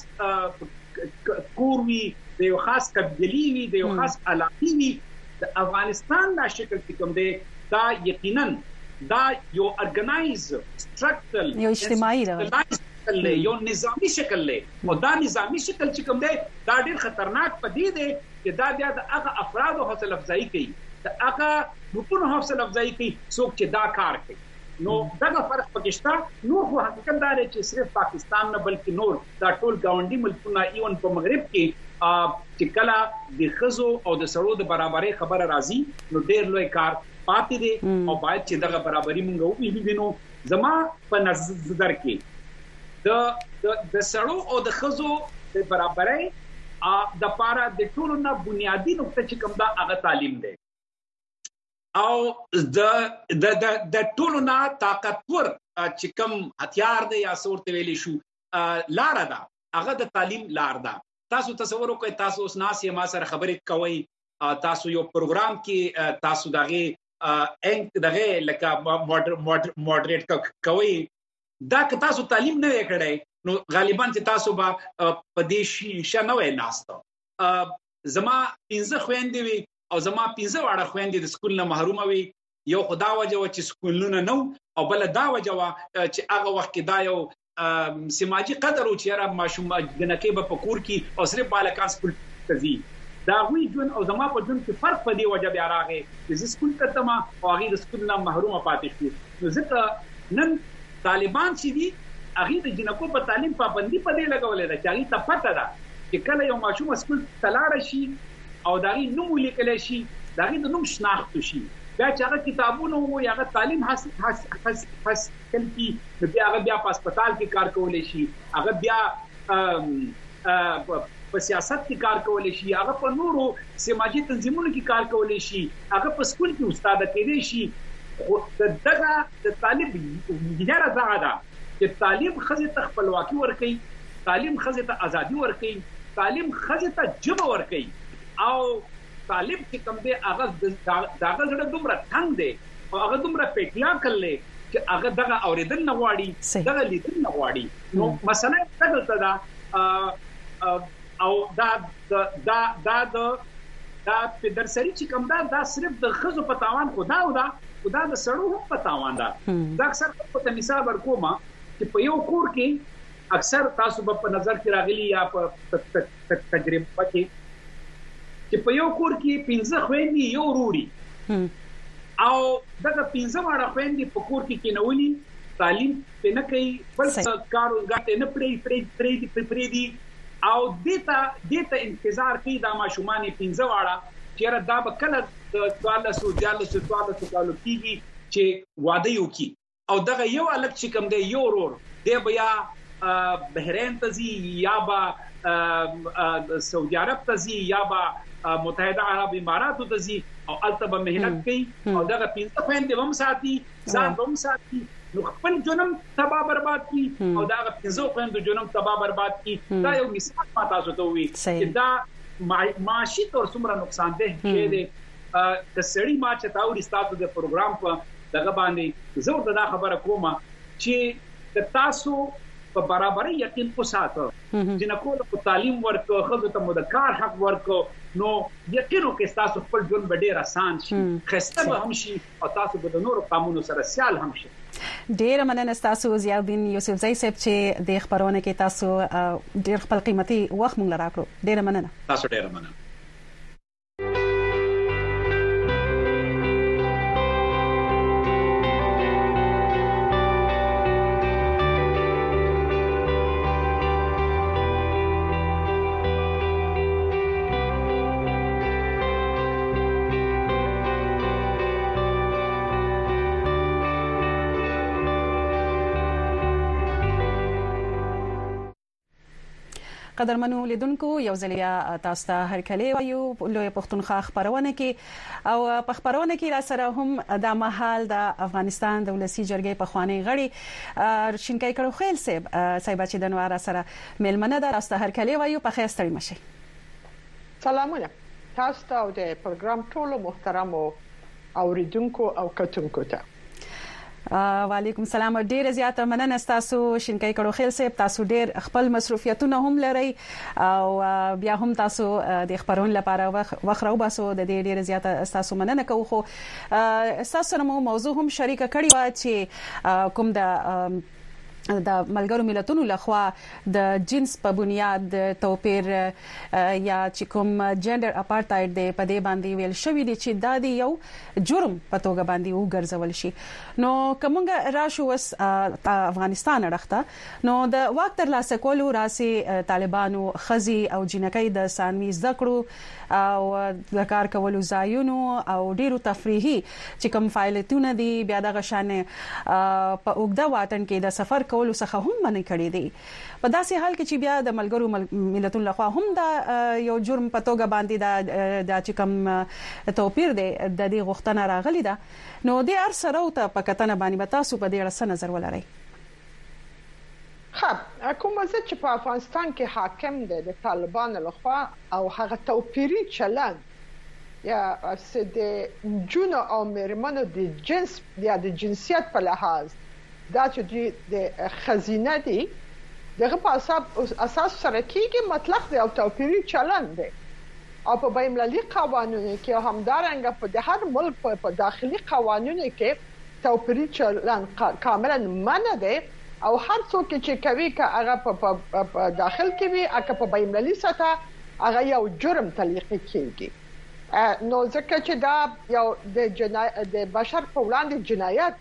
Speaker 2: کور وي د یو خاص قبیلې وي د یو خاص علاقې وي د افغانستان دا شکل کوم دی دا یقینا دا یو ارګنایز سټرکچرل
Speaker 1: یو اجتماعي
Speaker 2: دی یو نظامی شکل له او دا نظامی شکل چې کوم دی دا ډیر خطرناک پدې دی چې دا بیا د هغه افراد او حوصله افزایی کوي د هغه حکومت حوصله افزایی کوي څوک چې دا کار کوي نو دا فرق پکشته نو خو حقیقت دا دی چې صرف پاکستان نه بلکې نور دا ټول گاونډي ملکونه ایون په مغرب کې چې کله د خزو او د سړو د برابرۍ خبره راځي نو ډیر لوی کار پاتې دي او باید چې دغه برابرۍ مونږ وینو زما په نظر کې د د سړو او د خزو د برابرۍ د پاره د ټولو نه بنیادی نقطه چې کوم دا هغه تعلیم دی او د د د ټولو نه طاقتور چې کوم هتیار دی یا صورت ویلی شو لار ده هغه د تعلیم لار ده تاسو تصور وکړئ تاسو اوس ناسي ما سره خبرې کوي تاسو یو پروګرام کې تاسو دغه انک دغه لکه مودریټ کوي دا که تاسو تعلیم نه وکړئ نو غالبا چې تاسو به په دې شي شنه وای ناستو زما پنځه خويندې وي او زما پنځه واړه خويندې د سکول نه محروم وي. یو خدا وجه و چې سکولونه نو او بل دا وجه و چې هغه وخت کې دا یو سماجی قدر او چې را ماشوم جنکه په پکور کې او صرف بالکان سکول تزي دا وی جون او زما په جون کې فرق پدې وجه بیا راغی چې سکول ته تما او هغه د سکول نه محروم پاتې شي. نو ځکه نن طالبان چې دي هغه د جنکو په تعلیم پابندي پدې لګولې ده چې هغه ته پته ده چې کله یو ماشوم سکول تلاړ شي او داغي نوم لیکل شي داغي د نوم شناخت شي بیا چې هغه کتابونه وو یا هغه تعلیم حاصل حاصل حاصل کی بیا هغه بیا په هسپتال کې کار کولای شي هغه بیا په سیاست کې کار کولای شي هغه په نورو سماجی تنظیمونو کې کار کولای شي هغه په سکول کې استاد کېدای شي. دغه د طالب ګډه زاده چې تعلیم خزه ته خپلواکي ورکړي تعلیم خزه ته ازادي ورکړي تعلیم خزه ته جبه ورکړي او طالب چې کوم دی هغه دغه زړه دومره څنګه دی او هغه دومره پېټیا کړلې چې هغه دغه اوریدل نه غواړي دغه لیدل نه غواړي. نو مثلا دغه دا او دا دا دا دا په درسري چې کوم دا دا صرف د خزو په تاوان خدا او دا خدا د سړو هم په تاوان دا دا اکثر په مثال ورکوم چې په یو کور کې اکثر تاسو په نظر کې راغلي یا په تجربه کې چې په یو کور کې پنځه خويندې یو وروړي او دغه پنځه واړه خويندې په کور کې کېنولي تعلیم په نه کوي بل څه کار غاټه نه پرې پرې پرې پرې دي او دیتا دیتا انتظار کوي دا ماشومان پنځه واړه چې دا به کله د څوارلس دیارلس څوارلس کالو کېږي چې واده یو کی او دغه یو الګ چې کوم دی یو ورور دی بیا بحرین ته ځي یا به سعودي عرب ته ځي یا به متحده عرب اماراتو ته ځي او الته به مهنت کوي او دغه پنځه خويندې هم ساتي ځان هم ساتي نو خپل جنم تباہ برباد کی او دا پنځه خويندو جنم تباہ برباد کی. دا یو مثال ما تاسو ته وی چې دا معاشي تور څومره نقصان ده کې ده د سړی ما چې تاوري ستاسو د پروګرام په دغه باندې زه دا خبره کوم چې د تاسو په برابرۍ یقین وساتو جنکو له تعلیم ورکو خزو ته مدکار حق ورکو نو یقینو کې تاسو خپل ژوند به ډیر آسان شي خسته به هم شي او تاسو به د نورو قانونو سره سیال هم شي.
Speaker 1: ډیر مننه تاسو ضیاءالدین یوسفزئی صاحب چې د خبرونه کې تاسو ډیر خپل قیمتي وخت مونږ راکړو. ډیر مننه
Speaker 2: تاسو ډیر مننه.
Speaker 1: قدرمنو لیدونکو یو ځلیا تاسو ته هرکلی وایو لوی پښتونخوا خبرونه کې او په خبرونه کې را سره هم د مهال د افغانستان د ولسی جرګې په خوانی غړي شینکای کړو خیل صاحب صاحب چې د نوار سره ملمنه د تاسو ته هرکلی وایو په خیر ستړي مشه.
Speaker 3: سلامونه تاسو ته د پروګرام ټولو محترم اوریدونکو او کتونکو ته.
Speaker 1: وعلیکم السلام. ډیر زیاته مننه تاسو شینکای کړو خیل صاحب تاسو ډیر خپل مصروفیتونه هم لري او بیا هم تاسو د خبرون لپاره وخت راو باسو د ډیر ډیر زیاته تاسو مننه کوم خو تاسو سره مو موضوع هم شریک کړی و چې کوم د د ملګرو ملتونو لخوا د جنس په بنیاد توپیر یا چې کوم جندر اپارټایډ دی په دې باندې ویل شوی دی چې دا دی یو جرم په توګه باندې وګرځول شي. نو کومه راشو وس افغانستان راخته نو د وخت تر لاسه کولو راسي طالبانو خزي او جنکۍ د ثانوي ذکرو او د کار کولو ځایونو او ډیرو تفریحي چې کوم فعالیتونه دي بیا د غشانه په اوګدا وطن کې د سفر کولو څخه هم منع کړی دي. په داسې حال کې چې بیا د ملګرو ملتونو لخوا هم دا یو جرم په توګه باندې د چې کوم توپیر دی د دې غوښتنه راغلی ده نو د هر سره ته په کتنه باندې تاسو په دې اړه نظر ولرئ.
Speaker 3: خب کومه چې په افغانستان کې حاکم دی د طالبانو لخوا او هغه توپیری چلند یا د جنو او مرمنو د جنس یا د جنسیت په لحاظ دا چې د خزینه دی دغه په اساس سره کېږي مطلق دی او توپیری چلند دی او په بین المللي قوانینو کې همدارنګه په هر ملک په داخلي قوانینو کې توپیري چلن کاملا منع دی او هر څوک چې کوي که هغه په داخل کې وي هغه په بین المللي سطح هغه یو جرم تلقي کیږي. نو ځکه چې دا یو د جنایت د بشر په وړاندې جنایت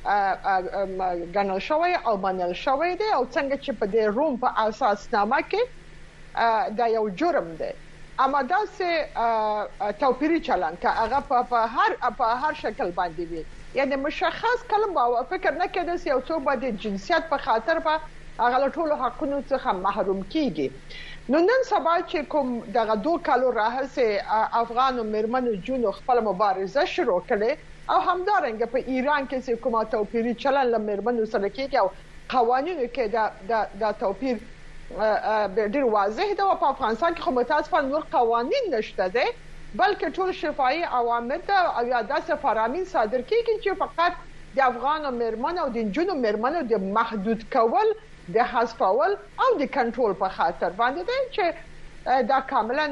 Speaker 3: ګڼل شوی او منل شوی دی او څنګه چې په دې روم په اساسنامه کې دا یو جرم دی. اما دا سه توپیري چلن که هغه په هر په هر شکل باندې وي یعنی مشخص کلم با فکر نه کېده چې یو څوک به د جنسیت په خاطر به هغه ټول حقوقو څخه محروم کیږي. نو نن سبا چې کوم دغه دوه کالو راهسه افغان او مرمنو جون خپل مبارزه شروع کړي او همدارنګه په ایران کې چې کومه توپیري چلن لمرمنو سره کېږي او قوانینو کې دا د توپیر ډیر واضح دی او په افغانستان کې خو متاسفانه نور قوانین نشته دي بلکې ټول شفاهي اوامر او یا داسې فرامین صادر کیږي چې فقط د افغان او مرمنو او د جنو مرمنو د محدود کول د حذفول او د کنټرول په خاطر باندې دی چې دا کاملا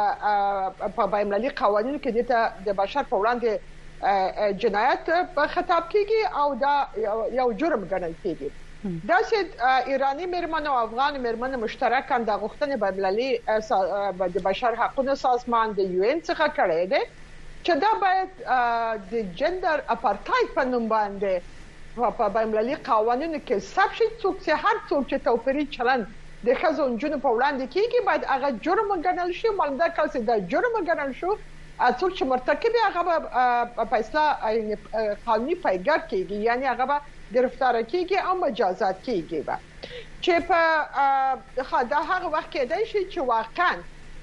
Speaker 3: په بین المللي قوانینو کې د بشر په وړاندې جنایت په خطاب کیږي او دا یو جرم ګڼل کیږي. دا چې ایرانی مرمنو او افغان مرمنو مشترکاً د غوښتنې بین المللي د بشر حقوقو سازمان د یو ان څخه کړی دی چې دا باید د جندر اپارټایډ په نوم باندې په بین المللي قوانینو کې ثبت شي څوک چې هر څوک چې توپیري چلن د ښځو نجونو په وړاندې کیږي باید هغه جرم ګڼل شي. معلومه کړه چې دا جرم ګڼل شو څوک چې مرتکب هغه په اصطلاح قانوني پیګر کیږي یعنی هغه به گرفتار کیږي او مجازات کیږي چې په دا هغه وخت کې دی چې واقعا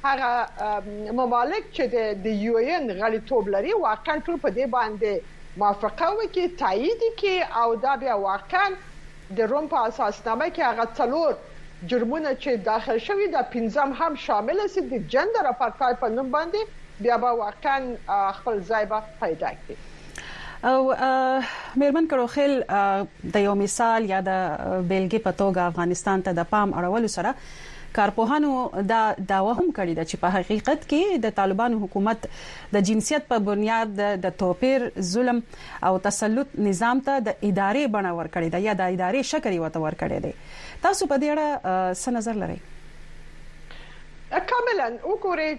Speaker 3: هغه ممالک چې د یو ان غړیتوب لري واقعا ټول په دې باندې موافقه وکړي تایید کړي او دا بیا واقعا د روم په اساسنامه کې هغه څلور جرمونه چې داخل شوي د پنځم هم شامل سي د جندر اپارټایډ په نوم باندې بیا به واقعا خپل ځای به پیدا کړي.
Speaker 1: او میرمن کروخیل د یو مثال یا د بیلګې په توګه افغانستان ته د پام اړولو سره کارپوهانو دا داوا هم کړی ده چې په حقیقت کې د طالبانو حکومت د جنسیت په بنیاد د توپیر ظلم او تسلط نظام ته د ادارې بڼه ورکړی ده یا د ادارې شکل ورته ورکړی دی. تاسو په دې اړه څه نظر لرئ؟
Speaker 3: کاملا وګورئ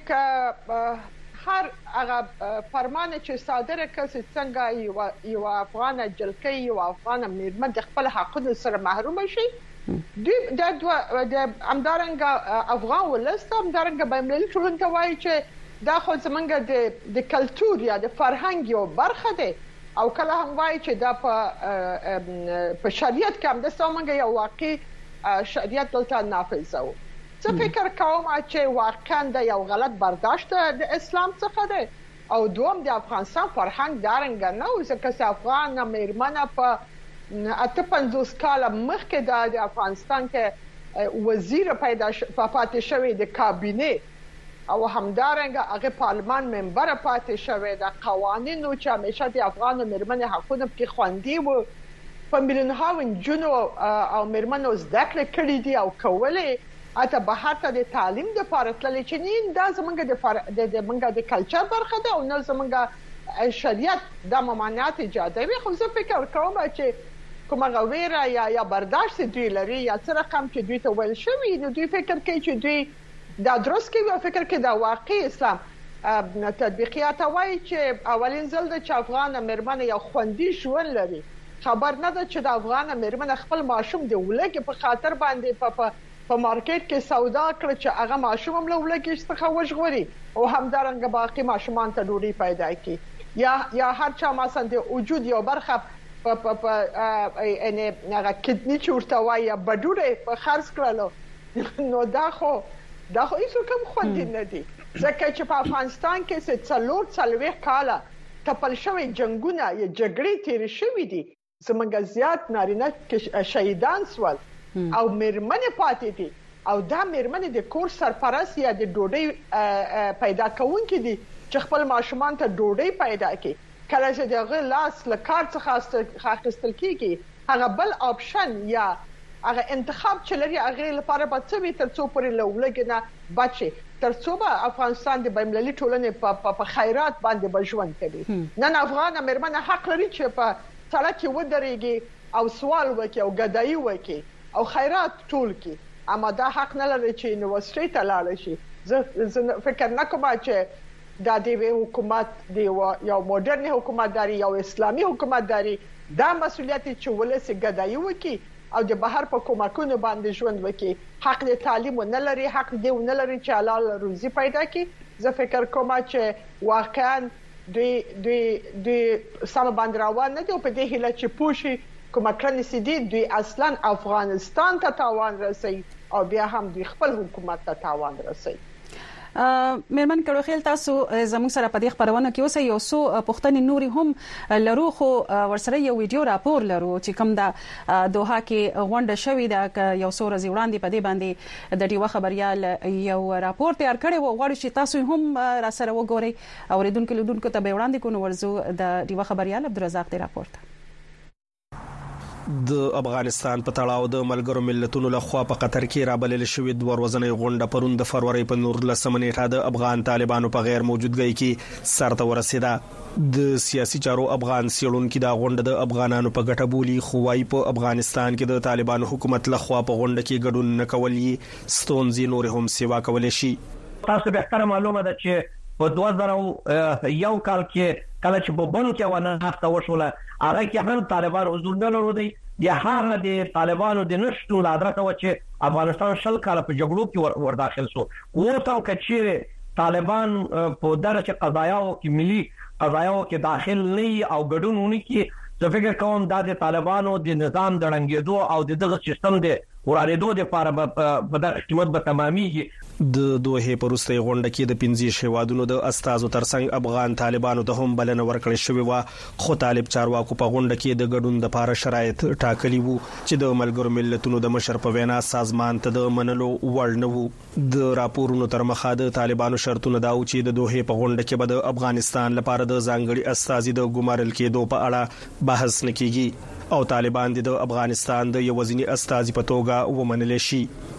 Speaker 3: ک هر هغه فرمان چې صادره کړي څنګه یو افغان جلکې یو افغان میرمن د خپل حقوقو سره محروم شي دوی د امدارنګ افغان ولست امدارنګ بین المللي ټولنې ته وایي چې دا خو زمونږ د د کلچر یا د فرهنګ یو برخه ده او کله هم وایي چې دا په په شریعت کې هم د څومره یو واقعي شریعت دلته نافذ و. زه فکر کوم چې واقعا د یو غلط برداشت د اسلام څخه ده او دوم د افغانستان فرهنګ دارنګ نه او ځکه چې افغان مېرمنه په اته پنځوس کال مخکې د افغانستان کې وزیر پیدا پاتې شوی د کابینه او همدارنګه هغه پارلمان ممبر پاتې شوی د قوانینو چې همیشه د افغان مېرمنې حقوقو کې خوندي وو په میلیونونو جنو او مېرمنو زده کړې کړې دي او کولې اته بهر ته د تعلیم د لپاره تللې چې نه دا زمونږ د د منګه د کلچر برخه ده او نه زمونږ شریعت د ممانعت ایجاد وي. خو زه فکر کوم چې کومه غویره یا یا برداشت دوی لري یا څه رقم چې دوی ته ویل شوی نو دوی فکر کوي چې دوی دا درست کوي او فکر کوي دا واقعي اسلام تطبیقیات وایي چې اولین ځل د افغان مېرمن یو خوندي ژوند لري خبر نه ده چې د افغان مېرمن خپل ماشوم د ولګي په خاطر باندې په په مارکیټ کې سودا کړ چې هغه ماشوم هم له ولګي څخه وژغوري او همدارنګه باقي ماشومان ته ډوډۍ پیدا کړي یا یا هر چا مثلا د وجود یو برخه په په په ان هغه کډنی چورته وای یا بډوره په خرڅ کړلو نو دا خو دا خو هیڅ کوم خوند نه دی ځکه چې په افغانستان کې څه څلور څلوېښت کاله تپل شوی جنگونه یا جګړې تیر شوې دي زمونږ زیات نارینه شهیدان سول او مېرمنې پاتې دي او دا مېرمنې د کور سرپرست یا د ډوډۍ پیدا کوونکې دي چې خپل ماشومان ته ډوډۍ پیدا کړي کله چې دغه لاس له کار څخه اخیستل کیږي هغه بل آپشن یا هغه انتخاب چې لري هغه لپاره به څه وي تر څو پورې له ولګنه بچي ترڅو به افغانستان د بین‌المللي ټولنې په خیرات باندې بژوند کوي. نن افغان مېرمنه حق لري چې په سړک کې ودرېږي او سوال وکړي او ګدایي وکړي او خیرات ټول کړي، اما دا حق نه لري چې یونیورسيټي ته لاړ شي. زه فکر نه کوم چې دا د حکومت دی یو مدرن حکومتداري یو اسلامي حکومتداري دا مسولیت چې ولس ګدایي وکړي او د بهر په کومکونو باندې ژوند وکړي. حق د تعلیم نه لري، حق دی نه لري چې حلال روزي پیدا کړي. زه فکر کوم چې واقعا دوی دوی دوی سم باندې روان نه دي په دې هیله چې پوښي کومه کړنې سدي دوی اصلا افغانستان ته تاوان رسي او بیا هم دوی خپل حکومت ته تاوان رسي.
Speaker 1: مېرمن کړو خیل تاسو زموږ سره په دې خبرونه کې اوسه یو څو پښتني نوري هم لرو خو ورسره یو ویډیو راپور لرو چې کوم دا دوحه کې غونډه شوې ده یو څو ورځې وړاندې په دې باندې د ډیوا خبريال یو راپور تیار کړی و غواړي چې تاسو هم را سره وګورئ او ریدونکو لیدونکو ته به وړاندې کوو ورزو د ډیوا خبريال عبدالرزاق دی راپور ته.
Speaker 4: د افغانستان په تړاو د ملګرو ملتونو لخوا په قطر کې رابلل شوې د ورځنۍ غونډه پرون د فروری په نولسمه نیټه د افغان طالبانو په غیر موجودګۍ کې سرته ورسېده. د سیاسي چارو افغان سیړونکو د غونډه د افغانانو په ګټه بولی خو وايي په افغانستان کې د طالبانو حکومت لخوا په غونډه کې ګډون نه کولې ستونزې نور هم سیوا کولې شي.
Speaker 5: تاسو به ښکاره معلومه ده چې په دوه زره یو کال کې کله چې په بن کې ونه هفته وشوله هغه کې هم طالبان حضور نه لري. د هغه د طالبانو د نشټو لادرته و چې افغانستان شل کال په جګړو کې ور داخل شو. ورته کچې طالبان په درجه قضایاو کې ملي قضایاو کې داخل نه او ګډون ونی کې زه فکر کوم دا د طالبانو د نظام د رنګېدو او د دغه سیستم د ورارېدو د لپاره په دغه قیمت به تمامېږي.
Speaker 4: د دوه پروستي غونډه کې د پنځه شوادونو د استازو ترڅنګ افغان طالبانو ته هم بلنه ورکړل شوې و خو طالب چارواکو په غونډه کې د ګډون د لپاره شرایط ټاکلي وو چې د ملګرو ملتونو د مشر په وینا سازمان ته د منلو وړ نه وو. د راپورونو تر مخه د طالبانو شرطونه دا و چې د دوه په غونډه کې به د افغانستان لپاره د ځانګړي استازي د ګمارل کېدو په اړه بحث نکېږي او طالبان د افغانستان د یوازینی استازي په توګه ومنل شي.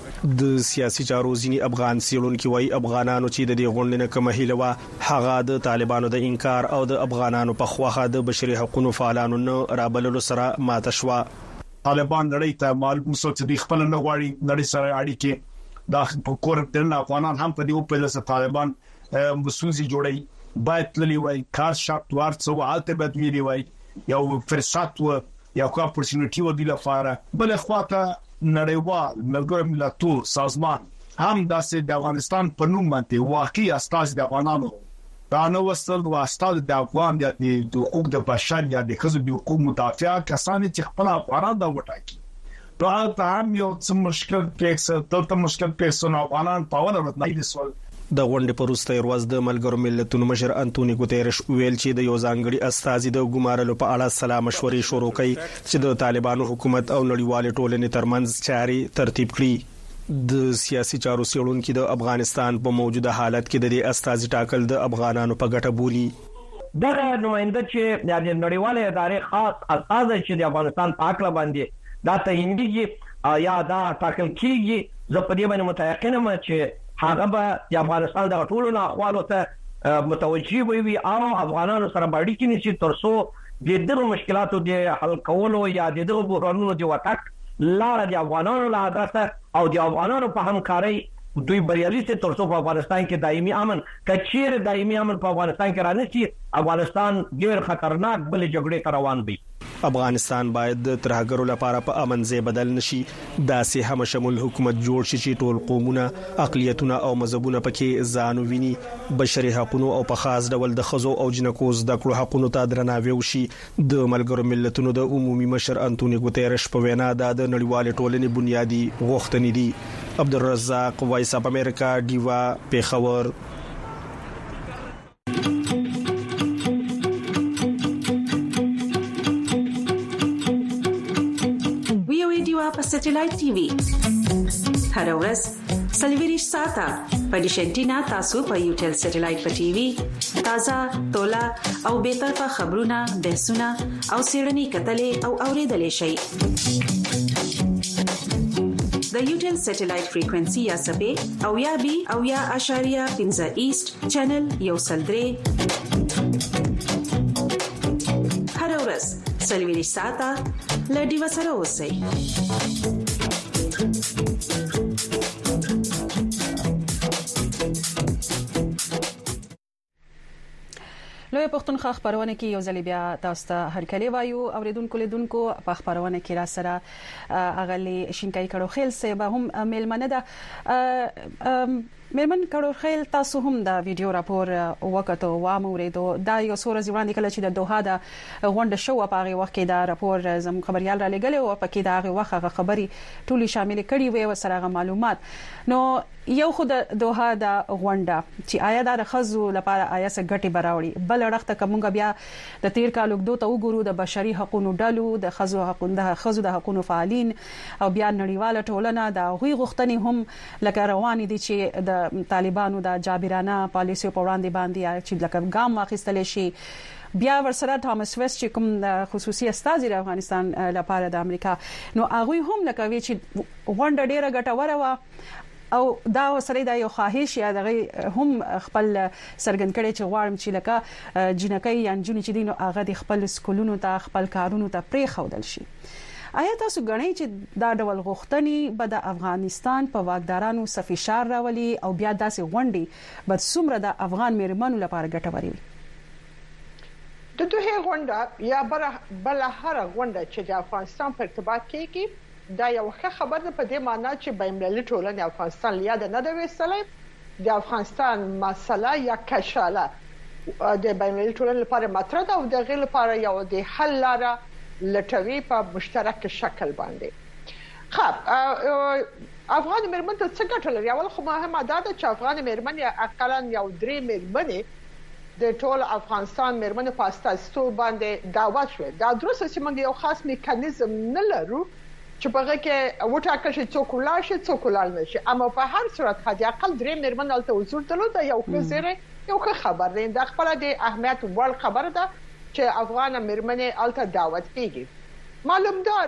Speaker 4: د سیاسي چارو ځینی افغان سیړونکو وايي افغانانو چې د دې غونډې نه کومه هیله وا هغه د طالبانو د انکار او د افغانانو په خواخه د بشري حقوقو فعالانو نه رابللو سره ماته شو.
Speaker 6: طالبان نړۍ ته معلوم څه چې د خپل نه غواړي نړۍ سره اړیکې د کور د افغانان هم په دې په لاسه طالبان مسوسي جوړي باید تللی وای کار شرط ورڅو حالت به ویلی وای یو فرصت و یا کوم اپورتونټی و دی لپاره بل خواته نړیوال ملګرو ملتونو سازمان هم داسې د افغانستان په نوم باندې واقعي استاذ د افغانانو دا نو وصل او استاد د افغان د حقوق د بشر یا د خزو د حقوق مدافع کسان چې خپل افغانان دا وټاکي دا ته هم یو څه مشکل پیښ ته مشکل پیښ نو افغانان په ونه ورته نه سوال.
Speaker 4: د غونډې په وروستي ورځ د ملګرو ملتونو مشر انټونی ګوتيرش ویل چې د یو ځانګړي استازي د ګمارلو په اړه سلا مشورې شروع کړي چې د طالبانو حکومت او نړیوال ټولنې ترمنځ چاري ترتیب کړي. د سیاسي چارو سیړونکو د افغانستان په موجوده حالت کې د استازي ټاکل د افغانانو په ګټه بولي.
Speaker 5: دغه نماینده چې د نړیوال ادارې خاص استازي چې د افغانستان په اړه باندې دا تعینېږي یا دا ټاکل کیږي زه په دې باندې متيقن یم چې هغه به د افغانستان د ټولو احوالو ته متوجي وي او افغانانو سره باندې کې نشي ترڅو د دغه مشکلاتو د حل کولو یا د دغه بحرانونو د وټاک لاره د افغانانو له حضرت او د افغانانو په همکارۍ دوی بریالي سي ترڅو په افغانستان کې دایمي امن کچیر دایمي امن په افغانستان کې رانشي افغانستان ډیر خطرناک بل جګړې ته روان وي.
Speaker 4: افغانستان باید د ترهګرو لپاره په امن ځای بدل نشي داسې هم شمول حکومت جوړ شي چې ټول قومونه اقلیتونه او مذهبونه پکې ځان ویني بشري حقوقو او په خاص ډول د خزو او جنکو زده کړو حقوقو ته درناوی وشي. د ملګرو ملتونو د عمومي مشر انټونی ګوتيرش په وینا د نړیوال ټولنې بنیادی غوښتنې دي. عبدالرزاق وایس اپ امریکا دیوا پیښور.
Speaker 7: په سټلایټ ټي وي هر ورځ سلویریش ساته په ډیشنټینا تاسو په یو ټل سټلایټ په ټي وي تازه تولا او به طرفه خبرونه بحثونه او سیړنی کتلې او اوریدلې شي. د یوټل سټلایټ فریکوئنسي یا سبې او یا بي او یا اشاریه پنځه ایست چینل یو سلدري هر ورځ سلویریش ساعته لډي وسره اوسئ.
Speaker 1: لوی پښتونخوا خبرونه کې یو ځل بیا تاسو ته هرکلی وایو. اوریدونکو لیدونکو په خبرونه کې را سره اغلی شینکای کړو خیل سه به هم ملمنه ده مېرمن کړو خیل تاسو هم دا ویډیو راپور وکړو و موریدو دا یو څو ورځې وړاندې کله چې د دوحه د غونډه شو په هغه وخت کې دا راپور زموږ خبريال را لګل او په کې دا هغه وخت هغه خبري ټولي شامل کړي وي او سره معلومات نو یو خو د دوحه د غونډه چې آیا د خزو لپاره آیا څه ګټي براوړي بل اړخته کومګه بیا د تیر کال وګدو ته وګورو د بشري حقوقو ډلو د خزو حقوقو د خزو د حقوقو فعالین او بیا نړیواله ټولنه د غوي غوښتنې هم لکه روان دي چې د طالبانو د جابرانه پالیسي په وړاندې باندې چې لکه ګام واخیستل شي. بیا ورسره توماس ویست چې کوم خصوصي استازي د افغانستان لپاره د امریکا نو هغه هم لکه وی چې غونډه ډیره ګټوره و او دا وسره دا یو خواهش یا دغه هم خپل سرګن کړي چې غواړم چې لکه جنکۍ یا جنې چې دینو هغه د خپل سکولونو ته خپل کارونو ته پرې خودل شي. آیا تاسو غنئ چې دا ډول غوښتنې به د افغانستان په واکدارانو سفیشار راولي او بیا داسې غونډې به څومره د افغان میرمنو لپاره ګټوري وي؟
Speaker 3: د دوه غونډه یا بل هر غونډه چې د افغانستان په ارتباط کې دا یو ښه خبر ده په دې معنی چې بین‌المللي ټولنه افغانستان لیاد نه د وسلې د افغانستان مسله یا کشاله د بین‌المللي ټولنې لپاره مطرح ده او د غیر لپاره یو د حل لاره لټوي په مشترک شکل باندې. خب افغان میرمن ته څه ګټه لري؟ اول خو مهمه ده چې افغان میرمن یا اقلا یو درې میرمنې د ټول افغانستان میرمنو په اساس تو باندې دعوت شوه. دا درسته چې موږ یو خاص میکانیزم نه لرو چې په هغه کې وټاکل شي څوک ولاړ شي څوک ولاړ نشي، اما په هر صورت حد اقل درې میرمن الته حضور درلود. یو ښه یو ښه خبر دی، دا خپل د اهمیت وړ خبره ده چې افغان میرمنې الته دعوت کیږي. معلوم دار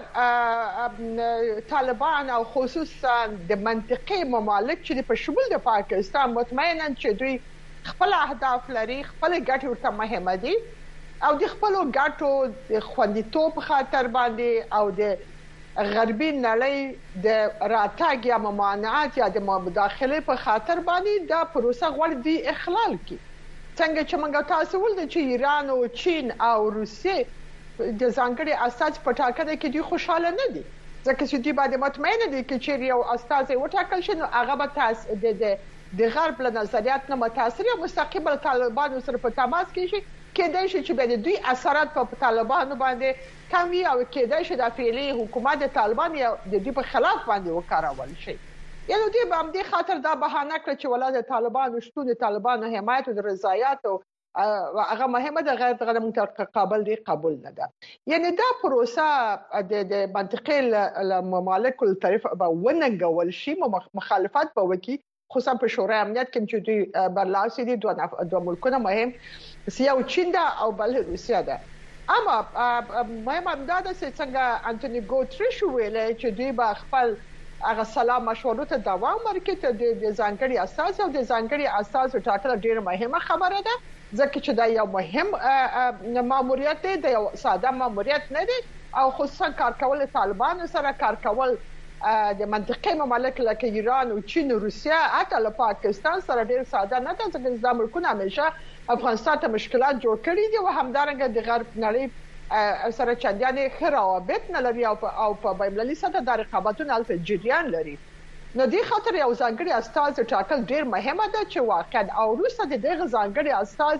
Speaker 3: طالبان او خصوصا د منطقي ممالک چې په شمول د پاکستان مطمئنا چې دوی خپل اهداف لري، خپل ګټې ورته مهمه دي او د خپل ګټو د خوندیتوب خاطر باندې او د غربي نړۍ د راتګ یا ممانعت یا د مداخله په خاطر باندې دا پروسه غوړ دی اخلال کی. څنګه چې موږ تاسو ول چې ایران او چین او روسیه د ځانګړي اساس په ټاکنه کې دی خوشاله نه دي، ځکه چې دی باندې مطمئن دي چې یو استاد وټاکل شي نو هغه به تاسو د د غرب له نظریات نه متاثر یا مستقیما طالبانو سره په تماس کې شي. کېدای شي چې به د دوی اثرات په طالبانو باندې کم وي او کېدای شي د فعلی حکومت د طالبان یا د دوی په خلاف باندې وکارول شي. یعنی دوی به هم د خاطر دا بهانه کړ چې ولادت طالبانو شتون د طالبانو حمایت او رضایت او هغه مهمه ده، غیر دغه متقابل دی قبول نه ده. یعنی دا پروسه د منطقي ممالک له طرف به وننګول شي، مخالفت به وکړي، خصوصا په شورای امنیت کې چې دوی برلاسی دي دوه دوه ملکونه مهم سیاو چین ده او بل روسیه ده. اما مهم هم دا ده چې څنګه انټونی ګوتریش ویل چې دوی به خپل هغه سلام مشورو ته دوام ورکړي ته د ځانګړي اساس او د ځانګړي اساس ټاکل ډیره مهمه خبره ده، ځکه چې دا یو مهم ماموریت دی، د یو ساده ماموریت نه دی او خصوصا کار کول طالبانو سره کار کول د منطقي ممالک لکه ایران او چین او روسیه حتی له پاکستان سره ډیر ساده نه ده، ځکه د ملکونو همیشه افغانستان ته مشکلات جوړ کړي دي او همدارنګه د غرب نړۍ سره چندانې ښه روابط نه لري او په بین‌المللي سطح د رقابتونو الته جریان لري. نو دې خاطر یو ځانګړي استاذ ټاکل ډیر مهمه ده چې واقعا او روسه د دغه ځانګړي استاذ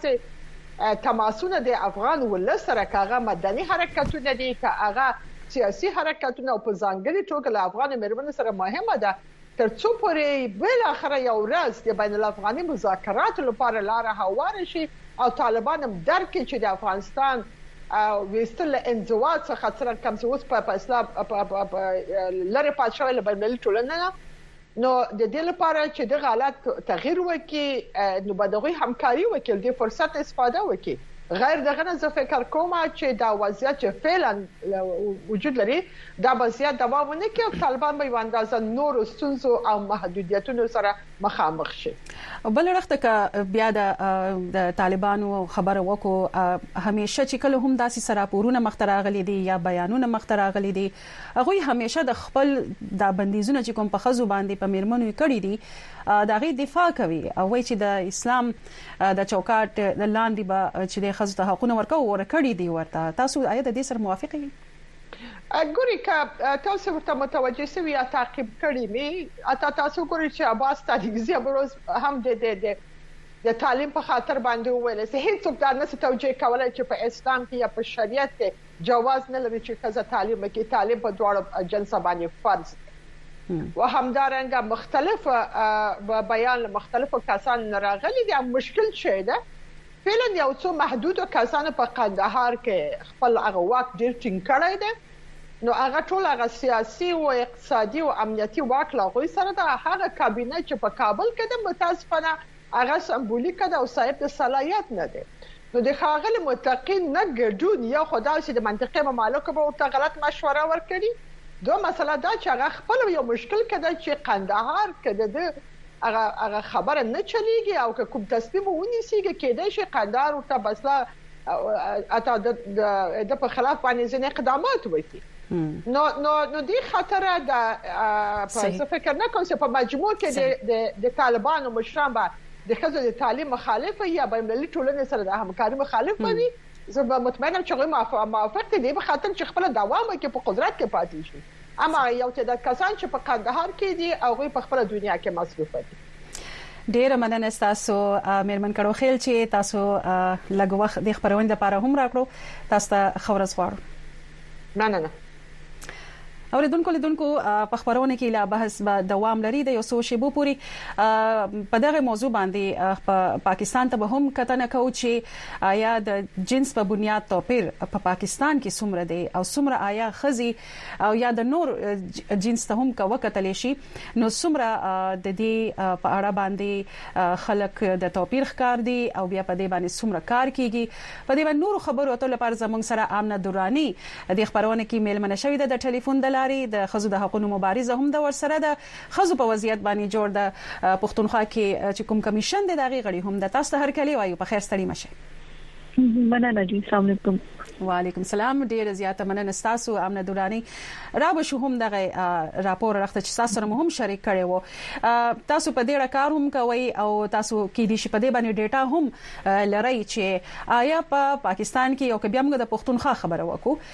Speaker 3: تماسونه د افغان ولس سره کاغه مدني حرکتونه دي که هغه سیاسي حرکتونه او په ځانګړي توګه له افغان میرمنو سره مهمه ده ترڅو پورې بل اخره یو ورځ د بین الافغاني مذاکرات لپاره لار هوار شي او طالبان هم درک چې د افغانستان وستل انزوا څخه خطر کم څه اوس په اسلام لری پاتشوي له بین ټولنه نو د دې لپاره چې د حالت تغییر وکړي نو بدغوي همکاري وکړي د فرصت استفاده وکړي غیر دغه نه زه فکر کوم چې دا وضعیت چې فعلا وجود لري دا وضعیت دوام نه کوي او طالبان به اندازه نور ستونزو او محدودیتونو سره مخامخ شي.
Speaker 1: بل وخت ک بیا د طالبانو خبره وکړو همیشه چې کله هم داسې سراپورونه مختراغلي دي یا بیانونه مختراغلي دي هغه همیشه د خپل د بندیزونو چې کوم په خزو باندې په میرمنو کړی دي دا غي دفاع کوي او وایي چې د اسلام د چوکاټ د لاندې به چې د خزو ته حقوق ورکو ورکړي دي ورته تاسو آیا د دې سره موافق یې؟
Speaker 3: ګوري کا تاسو ورته متوجه سوي یا تعقیب کړی می اته تاسو ګوري چې عباس تاریخي بروز هم د د د تعلیم په خاطر باندې ویل چې هیڅ څوک دا نه توجه کولای چې په اسلام کې یا په شریعت کې جواز نه لري چې کزه تعلیم کې تعلیم په دواړو جنس باندې فرض و همدارنګه مختلف بیان مختلفو کسان راغلي دي مشکل شي ده فعلا یو څو محدود کسان په قندهار کې خپل اغواک ډیر ټینګ کړی ده نو هغه ټول هغه سیاسي او اقتصادي او امنیتي واک لا غوي سره د هغه کابینه چې په کابل کې د متاسفانه هغه سمبولیک ده او صاحب د صلاحیت نه ده نو د خاغل متقین نه ګډون یا خدای چې د منطقې ممالک به ورته غلط مشوره ورکړي دوه مسله دا چې هغه خپل یو مشکل کده چې قندهار کده د هغه هغه خبره نه چلیږي او کوم تصمیم ونیسيږي کېدای شي قندهار ورته بسلا اته د په خلاف باندې ځینې اقدامات وکړي نو نو نو دې خطر د په فکر نه کوم چې په مجموع کې د د طالبانو مشران به د خزو د تعلیم مخالف یا بین المللي ټولنې سره د همکاري مخالف وي زه به مطمئنم چې موافق موافق دي به خاطر چې خپل دوام کې په قدرت کې پاتې شي اما یو تعداد کسان چې په قندهار کې دي او په خپل دنیا کې مصروف دي.
Speaker 1: ډیر مننه تاسو میرمن کړو خیل چې تاسو لږ وخت د خبرونه لپاره هم راکړو تاسو ته خبرز غواړم.
Speaker 3: نه نه نه
Speaker 1: اوریدونکو لیدونکو په خبرونه کې لا بحث به دوام لري د یو څو شیبو پوري په دغه موضوع باندې په پاکستان ته به هم کتنه کوي چې آیا د جنس په بنیاد توپیر په پاکستان کې څومره دی او څومره آیا خزي او یا د نور جنس ته هم کا وکتل شي نو څومره د دې په اړه باندې خلک د توپیر ښکار دي او بیا په دې باندې څومره کار کیږي په دې باندې نور خبرو اتو لپاره زموږ سره آمنه دورانی د خبرونه کې میل منشوي د ټلیفون د د خزو د حقوقو مبارزه هم د ورسره د خزو په وضعیت باندې جوړ د پښتونخوا کې چې کوم کمیشن د دغه غړي هم د تاسو ته هر کلی وایو په خیر ستړي مشه.
Speaker 8: مننه جی السلام علیکم.
Speaker 1: وعلیکم السلام ډیر زیاته مننه تاسو امنه دورانی را به شو هم دغه راپور راخته چې تاسو سره هم شریک کړي وو تاسو په دې کار هم کوي او تاسو کې دي چې په دې باندې ډیټا هم لري چې آیا په پاکستان کې یو کې بیا موږ د پښتونخوا خبره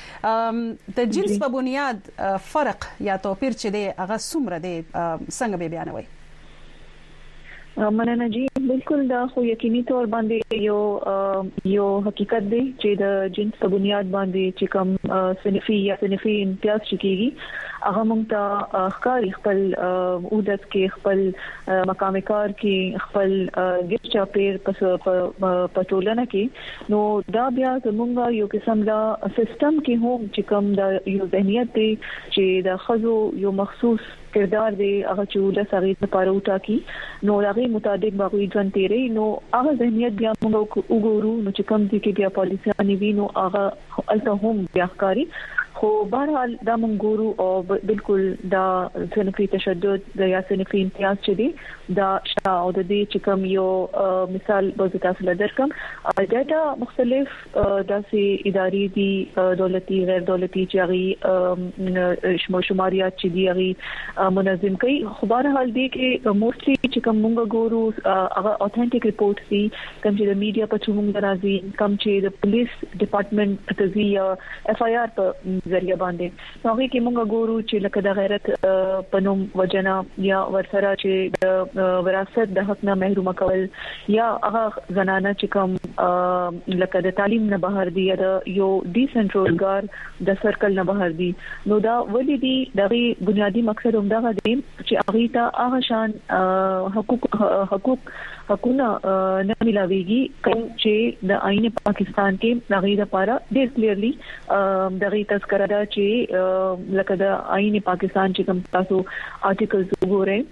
Speaker 1: وکړو د جنس په بنیاد فرق یا توپیر چې دی هغه څومره دی څنګه به بیانوي؟
Speaker 8: مننه جی بالکل دا خو یقیني تور باندې یو یو حقیقت دی چې د جنس په بنیاد باندې چې کوم صنفي یا صنفي امتیاز شکیږي هغه موږ ته ښکاری خپل اودس کې خپل مقام کار کې خپل ګټ چاپیر په ټولنه کې نو دا بیا زموږ یو قسم دا سیستم کې هم چې کوم د یو ذهنیت دی چې د خزو یو مخصوص کردار دی هغه چې د سغیت لپاره وټاکي نو هغه مطابق باغوي ځان تیرې نو هغه ذهنیت بیا موږ وګورو نو چې کوم دي کې بیا پالیسيانې وینو هغه الته هم بیا ښکاری خو بهرحال دا موږ ګورو او بالکل دا صنفي تشدد د یا صنفي امتیاز چې دی دا او د دې چې کوم یو مثال به تاسو لدرکم ډاټا مختلف داسې اداري دي دولتي غیر دولتي چې هغه شماریات چې دی هغه منظم کوي خو بهرحال دی کې موستلی چې کوم موږ ګورو هغه اوثنټیک ریپورټ دي کوم چې د میډیا په چوم درازي کوم چې د پولیس ډپارټمنټ تزیه اف آی آر په ذریعہ باندې نو هغه کې موږ ګورو چې لکه د غیرت پنوم وجنا یا ورسره چې د وراثت د حق نه محروم کول یا هغه زنانه چې کوم لکه د تعلیم نه بهر دي یا د یو ډیسنټ روزګار د سرکل نه بهر دي نو دا ولې دي دغه بنیادی مقصد هم دا دی چې هغه ته هغه شان حقوق حقوق حقونه نه ملاويږي کوم چې د آئین پاکستان کې دغه لپاره ډېر کلیرلی دغه تذکرہ دا چې لکه د آئین پاکستان چې کوم تاسو آرټیکلز وګورئ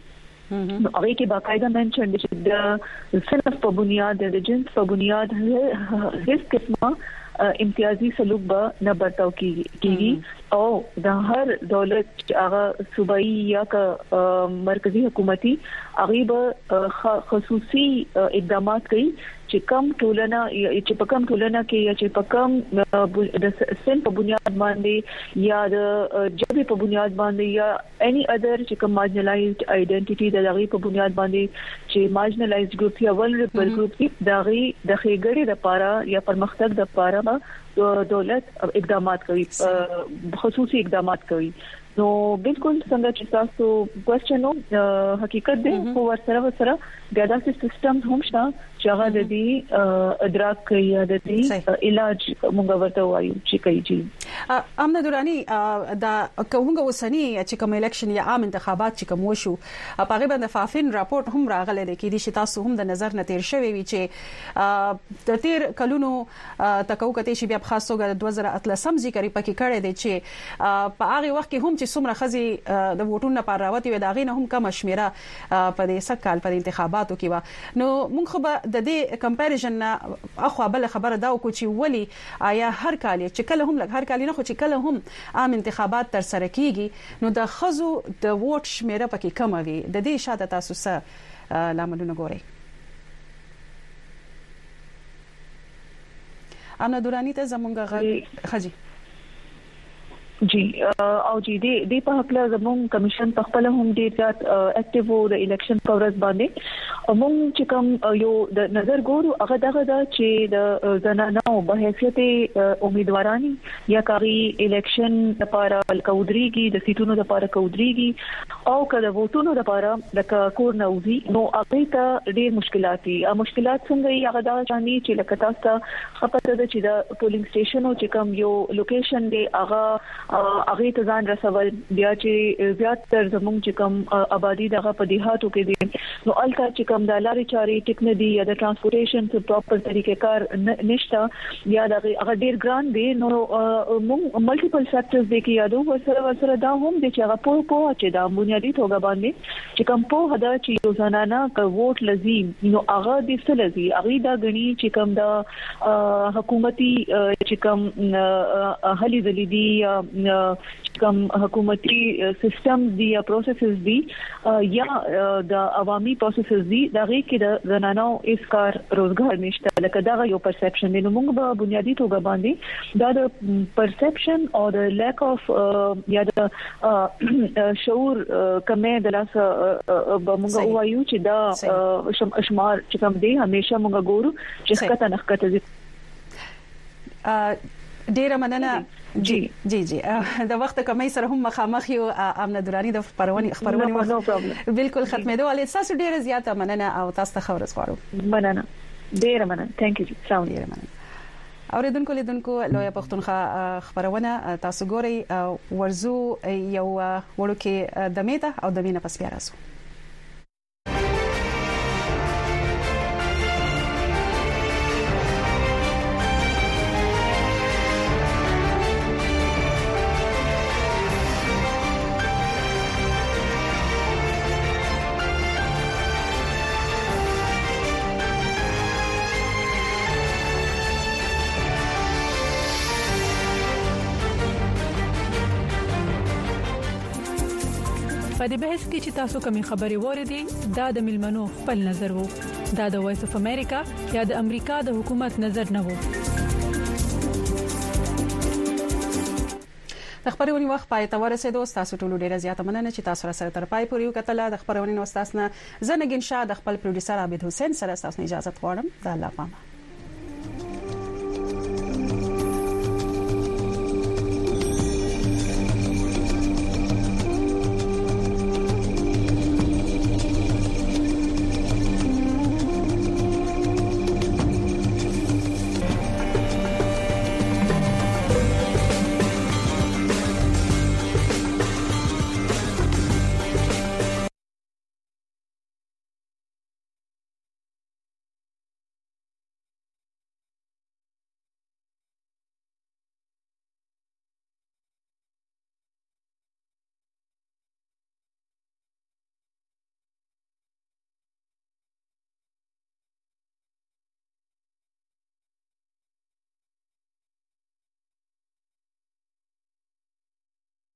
Speaker 8: نو هغه کې باقاعده منشن دي چې د صنف په بنیاد د جنس په بنیاد هیڅ قسمه امتیازي سلوک به نه برتاو کیږي او د هر دولت هغه صوبایي یا مرکزی حکومتي هغه به خصوصي اقدامات کوي چې کم ټولنه چې په کم ټولنه کې یا چې په کم د سن په بنیاد باندې یا د جبه په بنیاد باندې یا اني اذر چې کوم مارجنلایزډ ائیډنټیټي د هغه په بنیاد باندې چې مارجنلایزډ ګروپ یا ولنربل ګروپ د هغه د خېګړې لپاره یا پرمختګ لپاره دولت اقدامات کوي خصوصي اقدامات کوي نو بالکل څنګه چې تاسو کوېسچنو حقیقت دی خو ورسره ورسره د داسې سیستم هم شته چې هغه د دې ادراک کوي د دې علاج موږ ورته وایو چې کوي چې
Speaker 1: امنه دورانی دا کومه وسنی چې کوم الیکشن یا عام انتخابات چې کوم وشو په غیبه د فافین راپورټ هم راغلی دی کې دي چې تاسو هم د نظر نه تیر شوی وي چې د تیر کلونو تکو کته شي بیا خاص توګه د دوه زره اتلسم ذکر پکې کړی دی چې په هغه وخت کې هم چې څومره خزي د ووټونو لپاره راوتی و دا غي نه هم کم شمیره په دې سکهال په انتخاباتو کې و نو موږ خو به د دې کمپیریزن اخو بل خبره دا وکړو چې ولی آیا هر کال چې کله هم لګ هر کال نه خو چې کله هم عام انتخابات تر سره کیږي نو د خزو د ووټ شمیره پکې کم وي د دې شاته تاسو سره لاملونه ګوري انا دورانی ته زمونږ غږ خجي
Speaker 8: جی او جی دی د په خپل زمون کمیشن په خپل هم ډیر زیات اکټیو وو د الیکشن کورس باندې موږ چې کوم یو د نظر ګورو هغه دغه دا چې د زنانو په حیثیت امیدوارانی یا کاری الیکشن لپاره الکودريږي د سیټونو لپاره کودريږي او کله ووټونو لپاره د کور نوزي نو هغه ته ډیر مشکلات دي مشکلات څنګه یې هغه دا چاني چې لکه تاسو خپل د چې د پولینګ سټیشن او چې کوم یو لوکیشن دی هغه هغه ته ځان رسول بیا چې زیات تر زموږ چې کوم آبادی دغه په دیهاتو کې دي نو الکا چې کوم د لارې چارې ټیکنه دي یا د ترانسپورټیشن په پراپر طریقې کار نشته یا د هغه ډیر ګران دي نو موږ ملټیپل فیکټرز دي کې یادو ورسره ورسره دا هم دي چې هغه په په چې د بنیادی توګه باندې چې کوم په هدا چې یو زنانه ک ووټ لازم نو هغه د سلزي هغه دا غني چې کوم د حکومتي چې کوم هلي ذلیدي کوم حکومتي سیستم دی یا پروسیسز دی یا د عوامي پروسیسز دی دغه کې د زنانو اس کار روزګار نشته لکه دا یو پرسپشن دی نو موږ په بنیادی توګه باندې دا د پرسپشن او د لیک اف یا د شعور کمه د لاس موږ وایو چې دا شمار چې کوم دی همیشه موږ ګورو چې ښکته نخکته دي
Speaker 1: ډیره مننه جی جی جی د وخت کمی سره هم مخامخ یو امنه دورانی د خبرونې خبرونې وخت بالکل ختمېدو ولې تاسو ډیره زیاته مننه او تاسو ته خبر غواړم
Speaker 8: مننه ډیره مننه ثانک یو جی سلام
Speaker 1: ډیره مننه اوریدونکو لیدونکو لویا پښتونخوا خبرونه تاسو ګورئ ورزو یو ورکه د میته او د مینه پس بیا راسو
Speaker 9: په دې بحث کې چې تاسو کومې خبرې وریدي دا د ملمنو خپل نظر وو دا د وایس اف امریکا یا د امریکا د حکومت نظر نه وو
Speaker 1: د خبرونې وخت پای ته ورسېدو تاسو ټول ډیره زیاته مننه چې تاسو سره تر پای پورې وکتل د خبرونې نو تاسو نه زنګین شاه د خپل پروډوسر عابد حسین سره تاسو اجازه غواړم د الله پامه